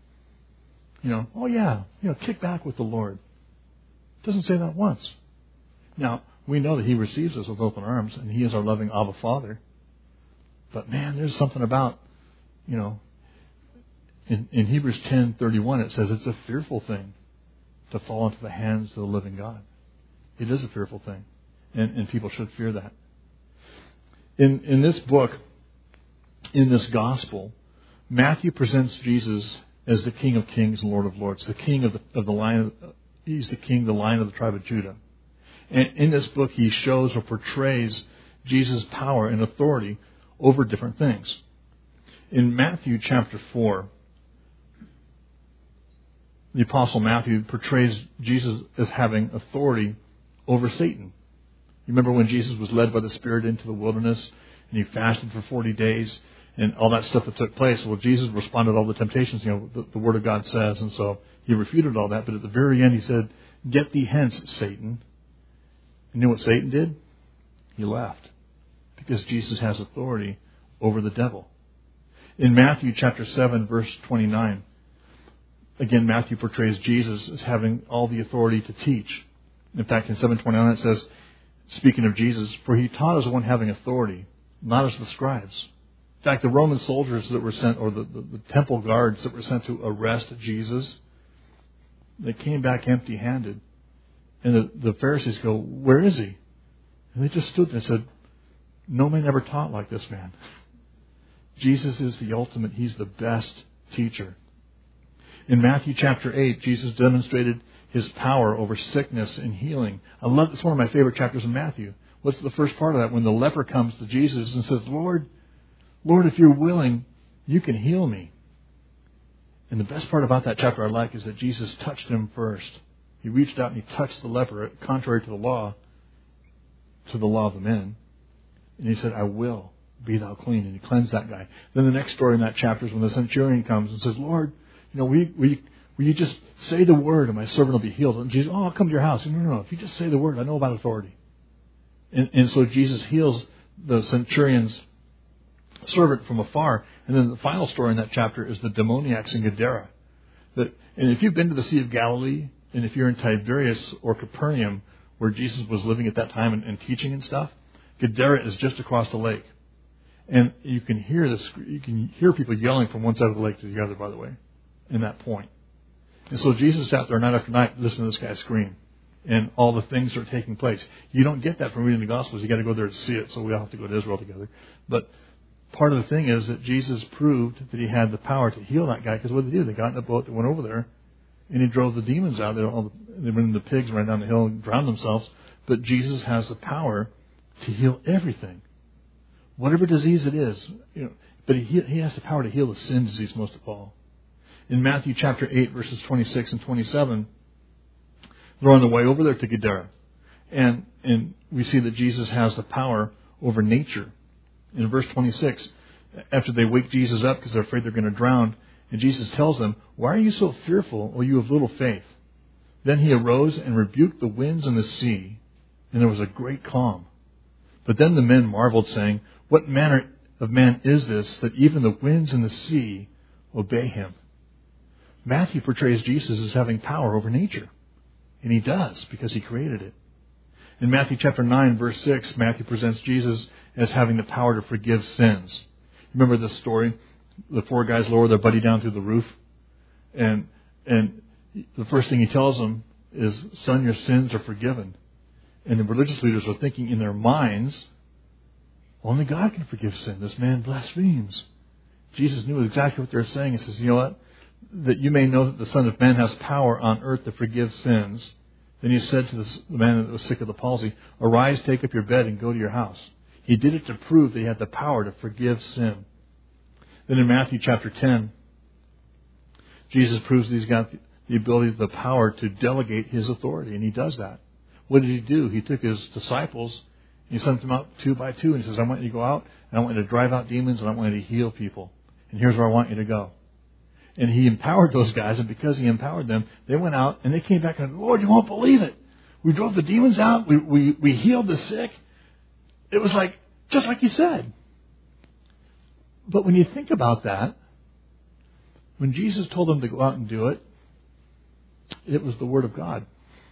[SPEAKER 1] Kick back with the Lord. It doesn't say that once. Now, we know that He receives us with open arms, and He is our loving Abba Father. But man, there's something about, in Hebrews 10:31, it says it's a fearful thing to fall into the hands of the living God. It is a fearful thing, and people should fear that. In this book, in this gospel, Matthew presents Jesus as the King of Kings and Lord of Lords, the King of the Lion. He's the King, the Lion of the tribe of Judah. And in this book, he shows or portrays Jesus' power and authority over different things. In Matthew chapter 4, the Apostle Matthew portrays Jesus as having authority over Satan. You remember when Jesus was led by the Spirit into the wilderness and He fasted for 40 days and all that stuff that took place? Well, Jesus responded to all the temptations, the Word of God says, and so He refuted all that. But at the very end, He said, "Get thee hence, Satan." You know what Satan did? He left. Because Jesus has authority over the devil. In Matthew chapter 7, verse 29, again, Matthew portrays Jesus as having all the authority to teach. In fact, in 7:29 it says, speaking of Jesus, "For He taught as one having authority, not as the scribes. In fact, the Roman soldiers that were sent, or the temple guards that were sent to arrest Jesus, they came back empty-handed. And the Pharisees go, "Where is he?" And they just stood there and said, "No man ever taught like this man." Jesus is the ultimate. He's the best teacher. In Matthew chapter 8, Jesus demonstrated his power over sickness and healing. It's one of my favorite chapters in Matthew. What's the first part of that? When the leper comes to Jesus and says, Lord, if you're willing, you can heal me. And the best part about that chapter I like is that Jesus touched him first. He reached out and he touched the leper, contrary to the law of the men. And he said, "I will, be thou clean." And he cleansed that guy. Then the next story in that chapter is when the centurion comes and says, "Lord, will you just say the word and my servant will be healed?" And Jesus, "I'll come to your house." No. If you just say the word, I know about authority. And so Jesus heals the centurion's servant from afar. And then the final story in that chapter is the demoniacs in Gadara. And if you've been to the Sea of Galilee, and if you're in Tiberias or Capernaum, where Jesus was living at that time and teaching and stuff, Gadara is just across the lake. And you can hear people yelling from one side of the lake to the other, by the way, in that point. And so Jesus sat there night after night listening to this guy scream. And all the things that are taking place. You don't get that from reading the Gospels. You got to go there to see it, so we all have to go to Israel together. But part of the thing is that Jesus proved that he had the power to heal that guy, because what did they do? They got in a boat, they went over there, and he drove the demons out. They went in the pigs, ran down the hill, and drowned themselves. But Jesus has the power to heal everything. Whatever disease it is. But he has the power to heal the sin disease most of all. In Matthew chapter 8, verses 26 and 27, they're on the way over there to Gadara. And we see that Jesus has the power over nature. In verse 26, after they wake Jesus up because they're afraid they're going to drown, and Jesus tells them, "Why are you so fearful, O you of little faith?" Then he arose and rebuked the winds and the sea, and there was a great calm. But then the men marveled, saying, "What manner of man is this, that even the winds and the sea obey him?" Matthew portrays Jesus as having power over nature. And he does, because he created it. In Matthew chapter 9, verse 6, Matthew presents Jesus as having the power to forgive sins. Remember this story? The 4 guys lower their buddy down through the roof. And the first thing he tells them is, "Son, your sins are forgiven." And the religious leaders are thinking in their minds, only God can forgive sin. This man blasphemes. Jesus knew exactly what they were saying. He says, "You know what? That you may know that the Son of Man has power on earth to forgive sins." Then he said to the man that was sick of the palsy, "Arise, take up your bed, and go to your house." He did it to prove that he had the power to forgive sin. Then in Matthew chapter 10, Jesus proves that he's got the ability, the power to delegate his authority, and he does that. What did he do? He took his disciples, and he sent them out 2 by 2, and he says, "I want you to go out, and I want you to drive out demons, and I want you to heal people. And here's where I want you to go." And he empowered those guys, and because he empowered them, they went out and they came back and said, "Lord, you won't believe it. We drove the demons out. We healed the sick. It was just like you said." But when you think about that, when Jesus told them to go out and do it, it was the Word of God.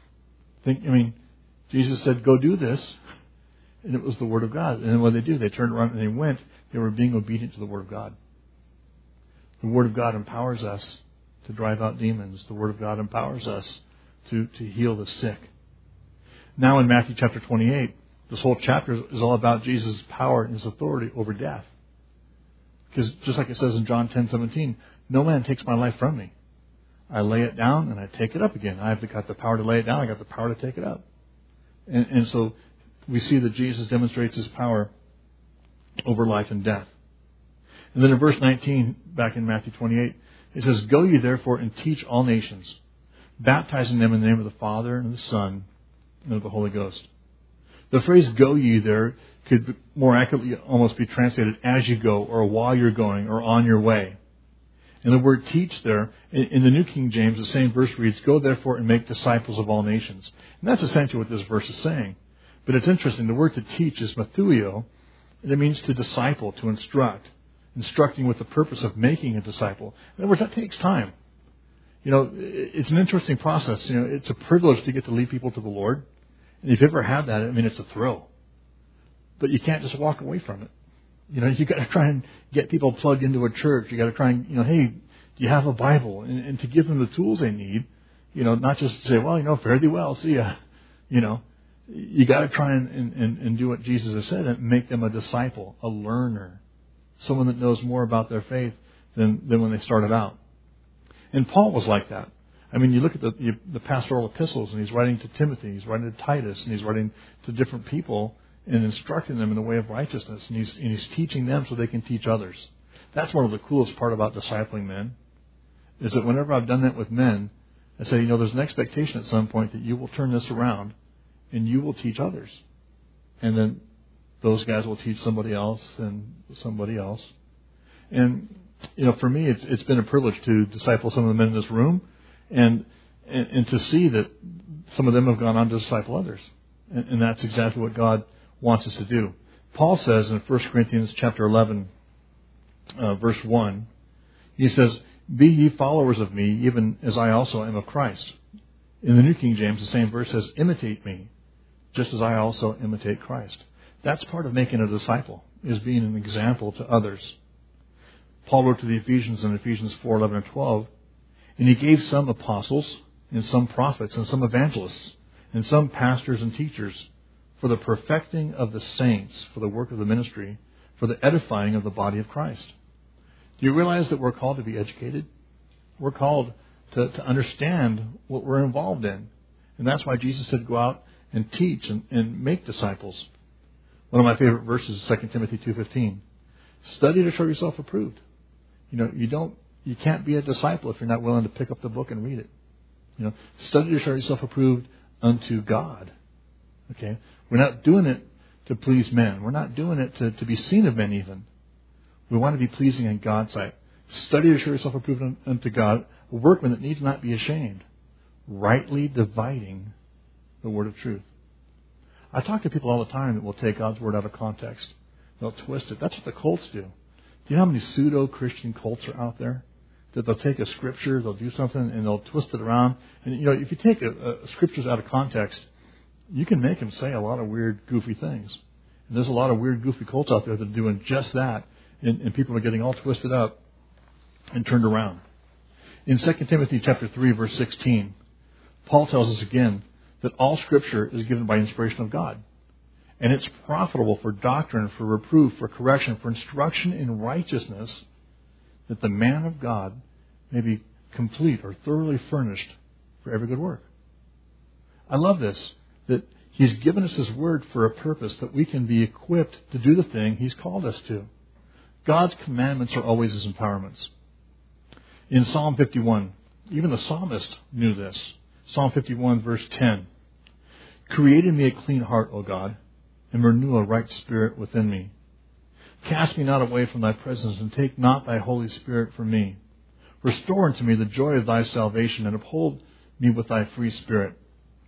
[SPEAKER 1] Jesus said, "Go do this," and it was the Word of God. And then what did they do? They turned around and they went. They were being obedient to the Word of God. The Word of God empowers us to drive out demons. The Word of God empowers us to heal the sick. Now in Matthew chapter 28, this whole chapter is all about Jesus' power and his authority over death. Because just like it says in John 10:17, "No man takes my life from me. I lay it down and I take it up again." I've got the power to lay it down. I've got the power to take it up. And so we see that Jesus demonstrates his power over life and death. And then in verse 19, back in Matthew 28, it says, "Go ye therefore and teach all nations, baptizing them in the name of the Father and of the Son and of the Holy Ghost." The phrase "go ye" there could more accurately almost be translated "as you go," or "while you're going," or "on your way." And the word "teach" there, in the New King James, the same verse reads, "Go therefore and make disciples of all nations." And that's essentially what this verse is saying. But it's interesting. The word to teach is mathuio, and it means to disciple, to instruct. Instructing with the purpose of making a disciple. In other words, that takes time. It's an interesting process. It's a privilege to get to lead people to the Lord. And if you've ever had that, it's a thrill. But you can't just walk away from it. You got to try and get people plugged into a church. You got to try and, hey, do you have a Bible? And to give them the tools they need, not just say, well, fare thee well, see ya. You got to try and do what Jesus has said and make them a disciple, a learner, someone that knows more about their faith than when they started out. And Paul was like that. I mean, you look at the pastoral epistles, and he's writing to Timothy, he's writing to Titus, and he's writing to different people and instructing them in the way of righteousness, and he's teaching them so they can teach others. That's one of the coolest part about discipling men, is that whenever I've done that with men, I say, there's an expectation at some point that you will turn this around and you will teach others. And then those guys will teach somebody else and somebody else. And, for me, it's been a privilege to disciple some of the men in this room and to see that some of them have gone on to disciple others. And that's exactly what God wants us to do. Paul says in 1 Corinthians chapter 11, verse 1, he says, "Be ye followers of me, even as I also am of Christ." In the New King James, the same verse says, "Imitate me, just as I also imitate Christ." That's part of making a disciple, is being an example to others. Paul wrote to the Ephesians in Ephesians 4:11 and 12, "And he gave some apostles, and some prophets, and some evangelists, and some pastors and teachers, for the perfecting of the saints, for the work of the ministry, for the edifying of the body of Christ." Do you realize that we're called to be educated? We're called to understand what we're involved in. And that's why Jesus said go out and teach and make disciples. One of my favorite verses is 2 Timothy 2:15. "Study to show yourself approved." You can't be a disciple if you're not willing to pick up the book and read it. Study to show yourself approved unto God. Okay? We're not doing it to please men. We're not doing it to be seen of men even. We want to be pleasing in God's sight. Study to show yourself approved unto God, a workman that needs not be ashamed, rightly dividing the word of truth. I talk to people all the time that will take God's word out of context. They'll twist it. That's what the cults do. Do you know how many pseudo-Christian cults are out there? That they'll take a scripture, they'll do something, and they'll twist it around. And, if you take scriptures out of context, you can make them say a lot of weird, goofy things. And there's a lot of weird, goofy cults out there that are doing just that. And people are getting all twisted up and turned around. In 2 Timothy chapter 3, verse 16, Paul tells us again that all Scripture is given by inspiration of God. And it's profitable for doctrine, for reproof, for correction, for instruction in righteousness, that the man of God may be complete or thoroughly furnished for every good work. I love this, that He's given us His Word for a purpose, that we can be equipped to do the thing He's called us to. God's commandments are always His empowerments. In Psalm 51, even the psalmist knew this. Psalm 51, verse 10. "Create in me a clean heart, O God, and renew a right spirit within me. Cast me not away from thy presence, and take not thy Holy Spirit from me. Restore unto me the joy of thy salvation, and uphold me with thy free spirit."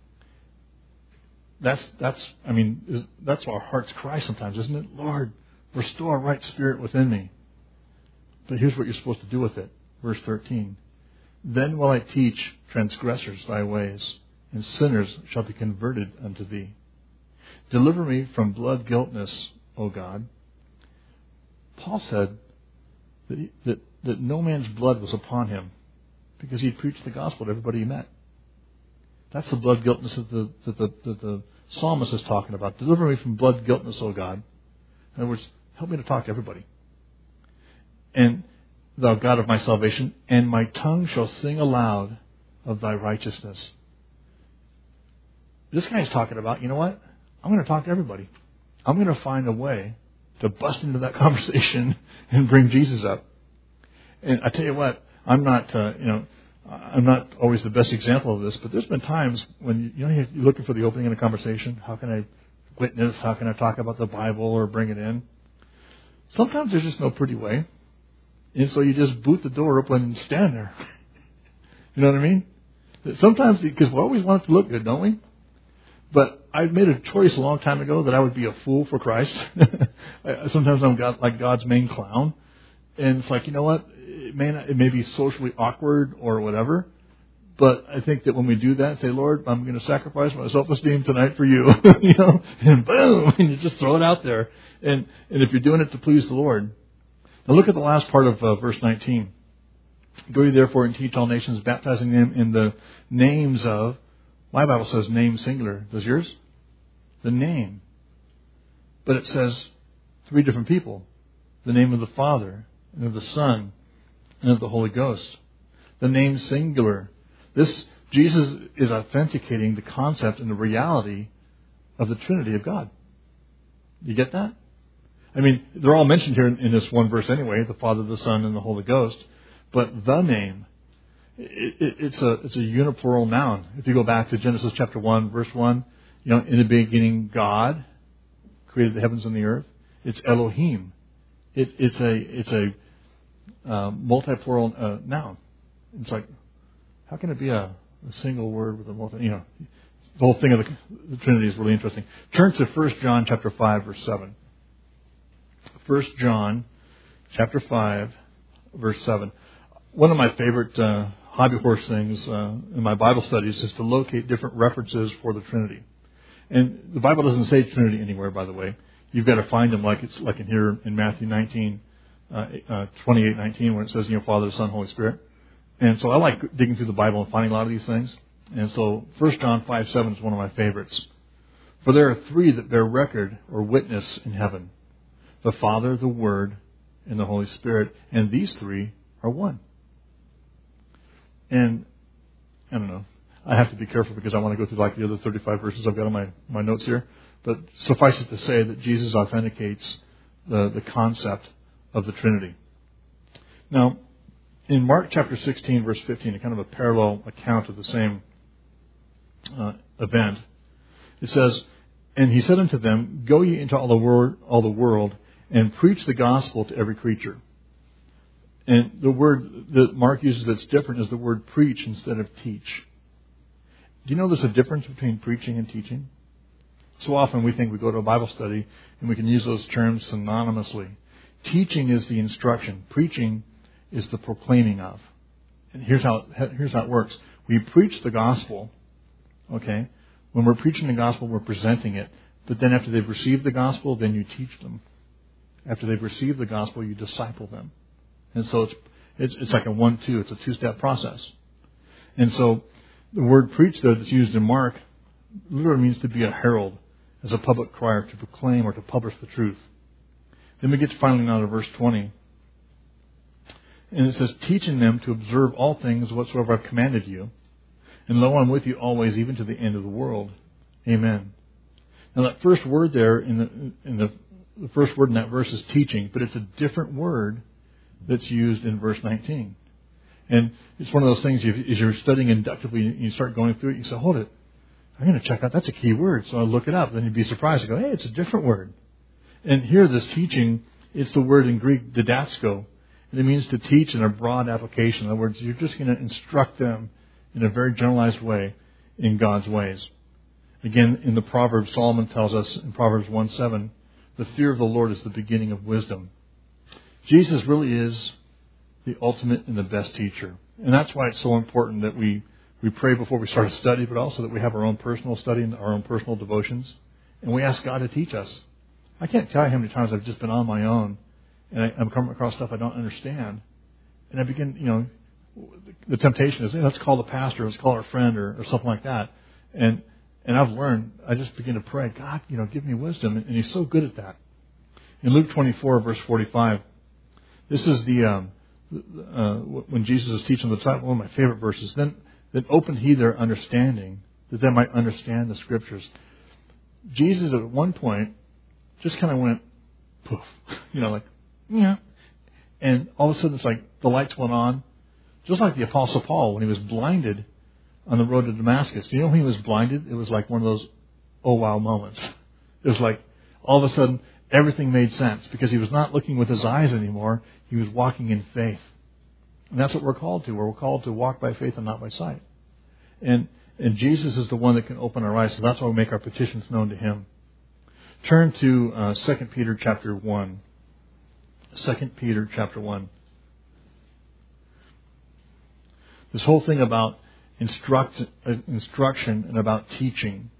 [SPEAKER 1] That's our heart's cry sometimes, isn't it? Lord, restore a right spirit within me. But here's what you're supposed to do with it. Verse 13. "Then will I teach transgressors thy ways, and sinners shall be converted unto thee. Deliver me from blood guiltness, O God." Paul said that no man's blood was upon him because he preached the gospel to everybody he met. That's the blood guiltness that the psalmist is talking about. Deliver me from blood guiltness, O God. In other words, help me to talk to everybody. "And thou God of my salvation, and my tongue shall sing aloud of thy righteousness." This guy's talking about, you know what? I'm going to talk to everybody. I'm going to find a way to bust into that conversation and bring Jesus up. And I tell you what, I'm not always the best example of this, but there's been times when you're looking for the opening in a conversation. How can I witness? How can I talk about the Bible or bring it in? Sometimes there's just no pretty way. And so you just boot the door open and stand there. You know what I mean? Sometimes, because we always want it to look good, don't we? But I made a choice a long time ago that I would be a fool for Christ. Sometimes I'm like God's main clown. And it's like, you know what? It may be socially awkward or whatever, But I think that when we do that, say, Lord, I'm going to sacrifice my self-esteem tonight for you, and boom, and you just throw it out there. And if you're doing it to please the Lord. Now look at the last part of verse 19. Go ye therefore and teach all nations, baptizing them in the names of, my Bible says name singular. Does yours? The name. But it says 3 different people. The name of the Father, and of the Son, and of the Holy Ghost. The name singular. Jesus is authenticating the concept and the reality of the Trinity of God. You get that? I mean, they're all mentioned here in this one verse anyway, the Father, the Son, and the Holy Ghost. But the name, it's a uniplural noun. If you go back to Genesis chapter 1, verse 1, in the beginning God created the heavens and the earth. It's Elohim. It's a multi-plural noun. It's like, how can it be a single word with a multi? The whole thing of the Trinity is really interesting. Turn to 1 John chapter 5, verse 7. 1 John chapter 5, verse 7. One of my favorite hobby horse things in my Bible studies is to locate different references for the Trinity. And the Bible doesn't say Trinity anywhere, by the way. You've got to find them like it's like in here in Matthew 19, 28:19, when it says, Father, Son, Holy Spirit. And so I like digging through the Bible and finding a lot of these things. And so 1 John 5:7 is one of my favorites. For there are 3 that bear record or witness in heaven: the Father, the Word, and the Holy Spirit. And these 3 are one. And I don't know. I have to be careful because I want to go through like the other 35 verses I've got on my notes here. But suffice it to say that Jesus authenticates the concept of the Trinity. Now, in Mark chapter 16, verse 15, a kind of a parallel account of the same event, it says, And he said unto them, Go ye into all the world, and preach the gospel to every creature. And the word that Mark uses that's different is the word preach instead of teach. Do you know there's a difference between preaching and teaching? So often we think we go to a Bible study and we can use those terms synonymously. Teaching is the instruction. Preaching is the proclaiming of. And here's how it works. We preach the gospel, okay? When we're preaching the gospel, we're presenting it. But then after they've received the gospel, then you teach them. After they've received the gospel, you disciple them. And so it's like a 1-2. It's a 2-step process. And so the word preach there that's used in Mark literally means to be a herald, as a public crier, to proclaim or to publish the truth. Then we get finally now to verse 20. And it says, Teaching them to observe all things whatsoever I've commanded you. And lo, I'm with you always, even to the end of the world. Amen. Now that first word there, in the first word in that verse is teaching, but it's a different word that's used in verse 19. And it's one of those things, as you're studying inductively, you start going through it, you say, hold it, I'm going to check out, that's a key word. So I look it up, then you'd be surprised. You go, hey, it's a different word. And here, this teaching, it's the word in Greek, didasko. And it means to teach in a broad application. In other words, you're just going to instruct them in a very generalized way in God's ways. Again, in the Proverbs, Solomon tells us in Proverbs 1:7, the fear of the Lord is the beginning of wisdom. Jesus really is the ultimate and the best teacher. And that's why it's so important that we pray before we start a study, but also that we have our own personal study and our own personal devotions. And we ask God to teach us. I can't tell you how many times I've just been on my own and I'm coming across stuff I don't understand. And I begin, the temptation is, hey, let's call the pastor, let's call our friend or something like that. And I've learned, I just begin to pray, God, give me wisdom. And He's so good at that. In Luke 24, verse 45, this is when Jesus is teaching the disciples, one of my favorite verses. Then opened He their understanding, that they might understand the Scriptures. Jesus at one point just kind of went, poof, yeah. And all of a sudden it's like the lights went on. Just like the Apostle Paul when he was blinded on the road to Damascus. Do you know when he was blinded? It was like one of those oh wow moments. It was like all of a sudden everything made sense because he was not looking with his eyes anymore. He was walking in faith. And that's what we're called to. We're called to walk by faith and not by sight. And Jesus is the one that can open our eyes. So that's why we make our petitions known to Him. Turn to 2 Peter chapter 1. 2 Peter chapter 1. This whole thing about instruction and about teaching.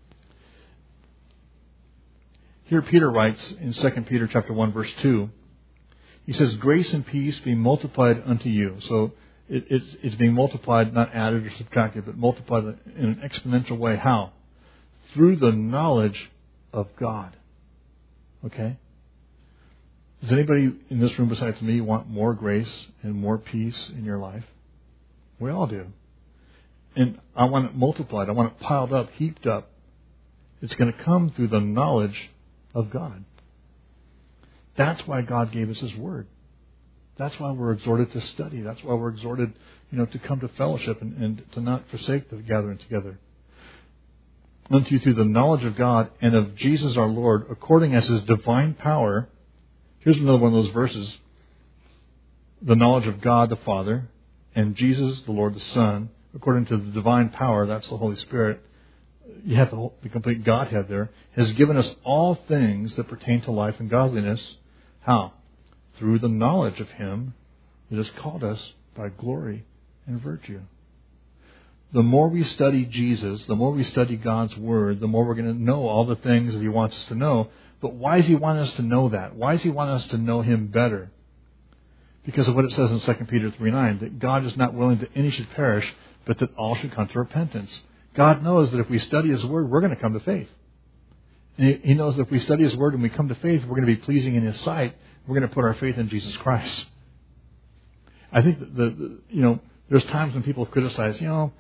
[SPEAKER 1] Here Peter writes in 2 Peter chapter 1, verse 2, he says, grace and peace be multiplied unto you. So it's being multiplied, not added or subtracted, but multiplied in an exponential way. How? Through the knowledge of God. Okay? Does anybody in this room besides me want more grace and more peace in your life? We all do. And I want it multiplied. I want it piled up, heaped up. It's going to come through the knowledge of God. That's why God gave us His Word. That's why we're exhorted to study. That's why we're exhorted, to come to fellowship and to not forsake the gathering together. Unto you through the knowledge of God and of Jesus our Lord, according as His divine power. Here's another one of those verses. The knowledge of God the Father and Jesus the Lord the Son, according to the divine power, that's the Holy Spirit. You have the complete Godhead there, has given us all things that pertain to life and godliness. How? Through the knowledge of Him that has called us by glory and virtue. The more we study Jesus, the more we study God's Word, the more we're going to know all the things that He wants us to know. But why does He want us to know that? Why does He want us to know Him better? Because of what it says in 2 Peter 3:9, that God is not willing that any should perish, but that all should come to repentance. God knows that if we study His Word, we're going to come to faith. And He knows that if we study His Word and we come to faith, we're going to be pleasing in His sight. We're going to put our faith in Jesus Christ. I think that there's times when people criticize,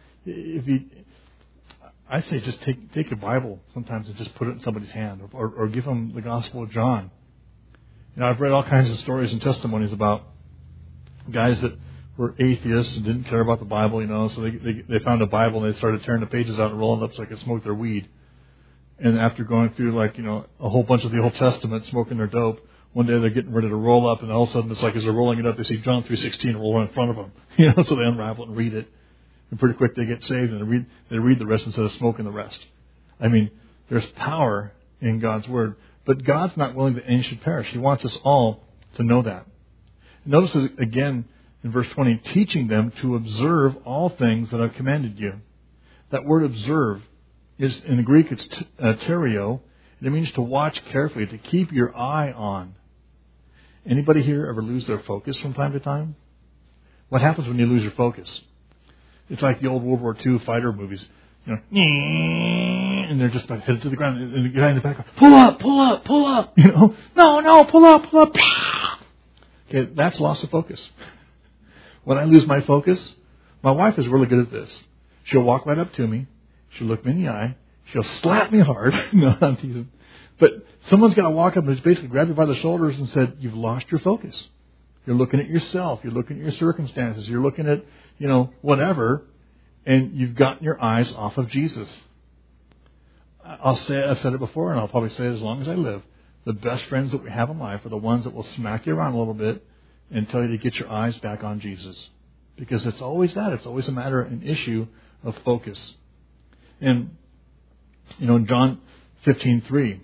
[SPEAKER 1] I say just take a Bible sometimes and just put it in somebody's hand, or give them the Gospel of John. I've read all kinds of stories and testimonies about guys that were atheists and didn't care about the Bible, so they found a Bible and they started tearing the pages out and rolling it up so they could smoke their weed. And after going through a whole bunch of the Old Testament, smoking their dope, one day they're getting ready to roll up, and all of a sudden it's like as they're rolling it up, they see John 3:16 rolling in front of them. So they unravel it and read it. And pretty quick they get saved and they read the rest instead of smoking the rest. I mean, there's power in God's Word. But God's not willing that any should perish. He wants us all to know that. Notice again in verse 20, teaching them to observe all things that I've commanded you. That word observe is, in the Greek, it's terio, and it means to watch carefully, to keep your eye on. Anybody here ever lose their focus from time to time? What happens when you lose your focus? It's like the old World War II fighter movies. And they're just like headed to the ground, and the guy in the background, pull up, pull up, pull up. No, pull up, pull up. Okay, that's loss of focus. When I lose my focus, my wife is really good at this. She'll walk right up to me. She'll look me in the eye. She'll slap me hard. No, I'm teasing. But someone's got to walk up and just basically grab you by the shoulders and said, you've lost your focus. You're looking at yourself. You're looking at your circumstances. You're looking at, whatever. And you've gotten your eyes off of Jesus. I've said it before, and I'll probably say it as long as I live. The best friends that we have in life are the ones that will smack you around a little bit and tell you to get your eyes back on Jesus. Because it's always that. It's always an issue of focus. And, in John 15:3,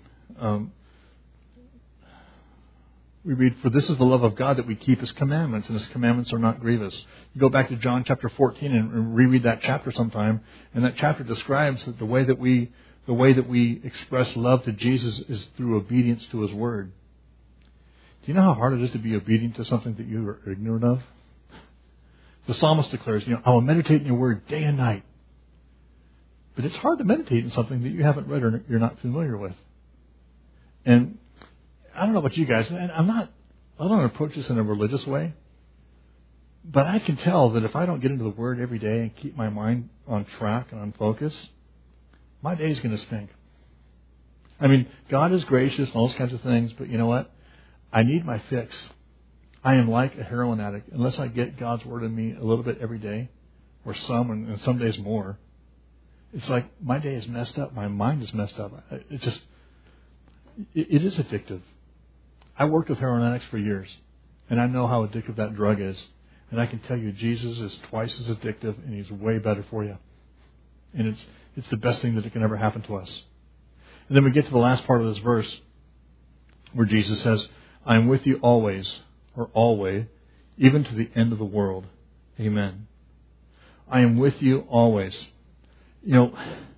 [SPEAKER 1] we read, for this is the love of God that we keep His commandments, and His commandments are not grievous. You go back to John chapter 14 and reread that chapter sometime, and that chapter describes that the way that we express love to Jesus is through obedience to His Word. Do you know how hard it is to be obedient to something that you are ignorant of? The psalmist declares, I will meditate in your Word day and night. But it's hard to meditate in something that you haven't read or you're not familiar with. And I don't know about you guys, and I don't approach this in a religious way, but I can tell that if I don't get into the Word every day and keep my mind on track and on focus, my day's going to stink. I mean, God is gracious and all those kinds of things, but you know what? I need my fix. I am like a heroin addict. Unless I get God's Word in me a little bit every day, or some, and some days more, it's like my day is messed up. My mind is messed up. It is addictive. I worked with heroin addicts for years, and I know how addictive that drug is. And I can tell you, Jesus is twice as addictive, and He's way better for you. And it's the best thing that can ever happen to us. And then we get to the last part of this verse, where Jesus says, I am with you always, or always, even to the end of the world. Amen. I am with you always. You know,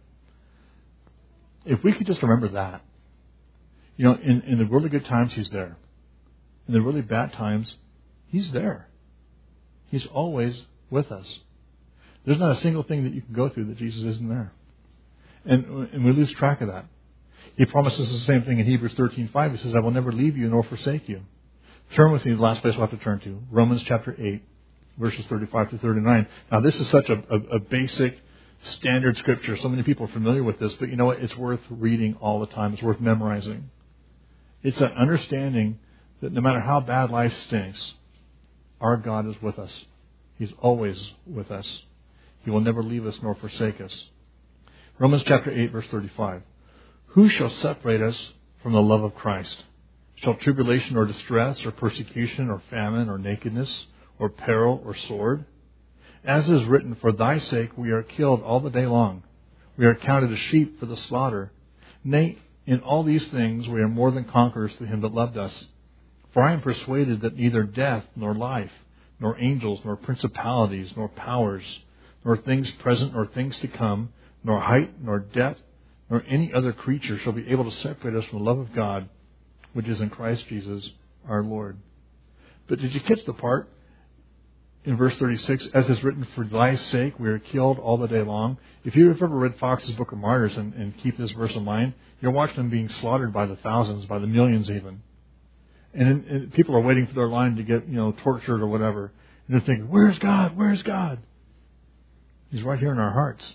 [SPEAKER 1] if we could just remember that, you know, in the really good times, He's there. In the really bad times, He's there. He's always with us. There's not a single thing that you can go through that Jesus isn't there. And we lose track of that. He promises the same thing in Hebrews 13:5. He says, I will never leave you nor forsake you. Turn with me to the last place we'll have to turn to. Romans chapter 8, verses 35 to 39. Now, this is such a basic, standard scripture. So many people are familiar with this, but you know what? It's worth reading all the time. It's worth memorizing. It's an understanding that no matter how bad life stinks, our God is with us. He's always with us. He will never leave us nor forsake us. Romans chapter 8, verse 35. Who shall separate us from the love of Christ? Shall tribulation or distress or persecution or famine or nakedness or peril or sword? As is written, for thy sake we are killed all the day long. We are counted as sheep for the slaughter. Nay, in all these things we are more than conquerors through him that loved us. For I am persuaded that neither death nor life, nor angels, nor principalities, nor powers, nor things present, nor things to come, nor height, nor depth, nor any other creature shall be able to separate us from the love of God, which is in Christ Jesus our Lord. But did you catch the part in verse 36, as is written, for thy sake we are killed all the day long? If you've ever read Fox's Book of Martyrs and keep this verse in mind, you're watching them being slaughtered by the thousands, by the millions even. And people are waiting for their line to get, tortured or whatever. And they're thinking, where's God? Where's God? He's right here in our hearts.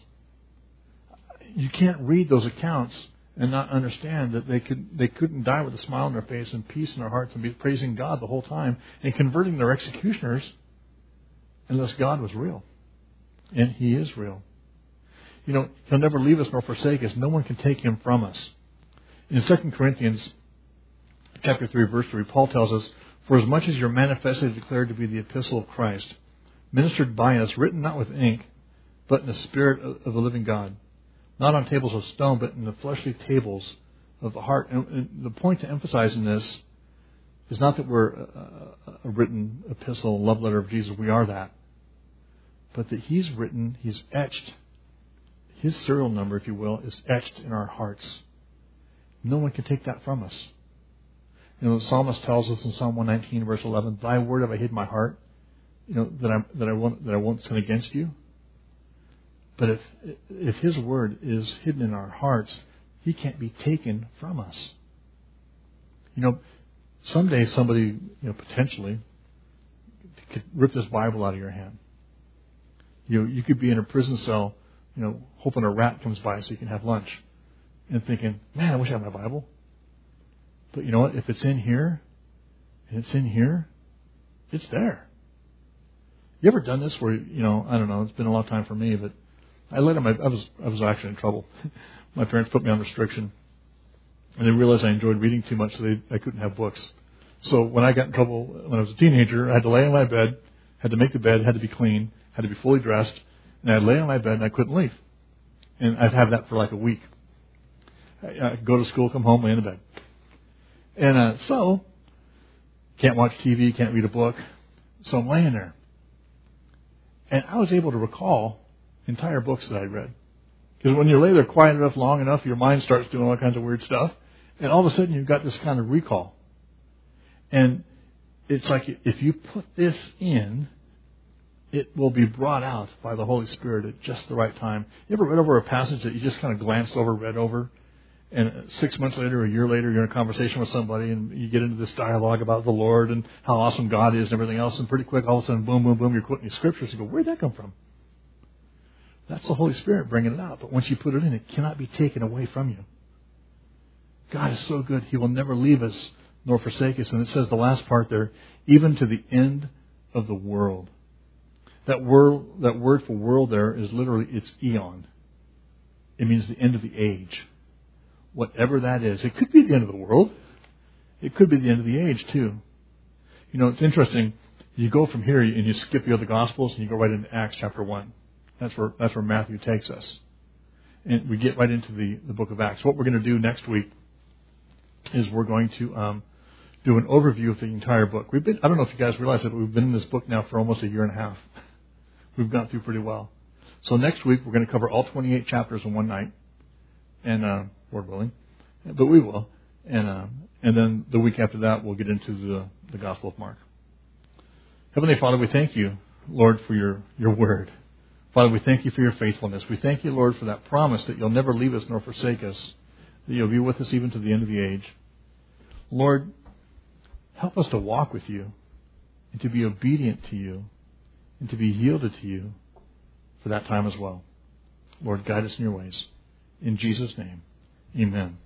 [SPEAKER 1] You can't read those accounts and not understand that they couldn't die with a smile on their face and peace in their hearts and be praising God the whole time and converting their executioners unless God was real. And He is real. He'll never leave us nor forsake us. No one can take Him from us. In 2 Corinthians chapter 3, verse 3, Paul tells us, for as much as you're manifestly declared to be the epistle of Christ, ministered by us, written not with ink, but in the Spirit of the living God, not on tables of stone, but in the fleshly tables of the heart. And the point to emphasize in this is not that we're a written epistle, love letter of Jesus. We are that. But that He's written, He's etched. His serial number, if you will, is etched in our hearts. No one can take that from us. The psalmist tells us in Psalm 119, verse 11, thy word have I hid in my heart, that I won't sin against you. But if His word is hidden in our hearts, He can't be taken from us. Someday somebody, potentially could rip this Bible out of your hand. You could be in a prison cell, hoping a rat comes by so you can have lunch, and thinking, man, I wish I had my Bible. But you know what? If it's in here, and it's in here, it's there. You ever done this where, I don't know, it's been a long time for me, but I was actually in trouble. My parents put me on restriction, and they realized I enjoyed reading too much, so I couldn't have books. So when I got in trouble when I was a teenager, I had to lay on my bed, had to make the bed, had to be clean, had to be fully dressed, and I'd lay on my bed and I couldn't leave. And I'd have that for like a week. I'd go to school, come home, lay in the bed. And so, can't watch TV, can't read a book, so I'm laying there. And I was able to recall entire books that I read. Because when you lay there quiet enough, long enough, your mind starts doing all kinds of weird stuff. And all of a sudden you've got this kind of recall. And it's like if you put this in, it will be brought out by the Holy Spirit at just the right time. You ever read over a passage that you just kind of glanced over, read over, and 6 months later, a year later, you're in a conversation with somebody and you get into this dialogue about the Lord and how awesome God is and everything else, and pretty quick, all of a sudden, boom, boom, boom, you're quoting these scriptures. You go, where'd that come from? That's the Holy Spirit bringing it out. But once you put it in, it cannot be taken away from you. God is so good. He will never leave us nor forsake us. And it says the last part there, even to the end of the world. That word for world there is literally, it's eon. It means the end of the age. Whatever that is. It could be the end of the world. It could be the end of the age too. It's interesting. You go from here and you skip the other Gospels and you go right into Acts chapter 1. That's where Matthew takes us. And we get right into the book of Acts. What we're going to do next week is we're going to do an overview of the entire book. I don't know if you guys realize it, but we've been in this book now for almost a year and a half. We've gone through pretty well. So next week we're going to cover all 28 chapters in one night, and Lord willing, but we will. And then the week after that we'll get into the Gospel of Mark. Heavenly Father, we thank you, Lord, for your word. Father, we thank you for your faithfulness. We thank you, Lord, for that promise that you'll never leave us nor forsake us, that you'll be with us even to the end of the age. Lord, help us to walk with you and to be obedient to you and to be yielded to you for that time as well. Lord, guide us in your ways. In Jesus' name, amen.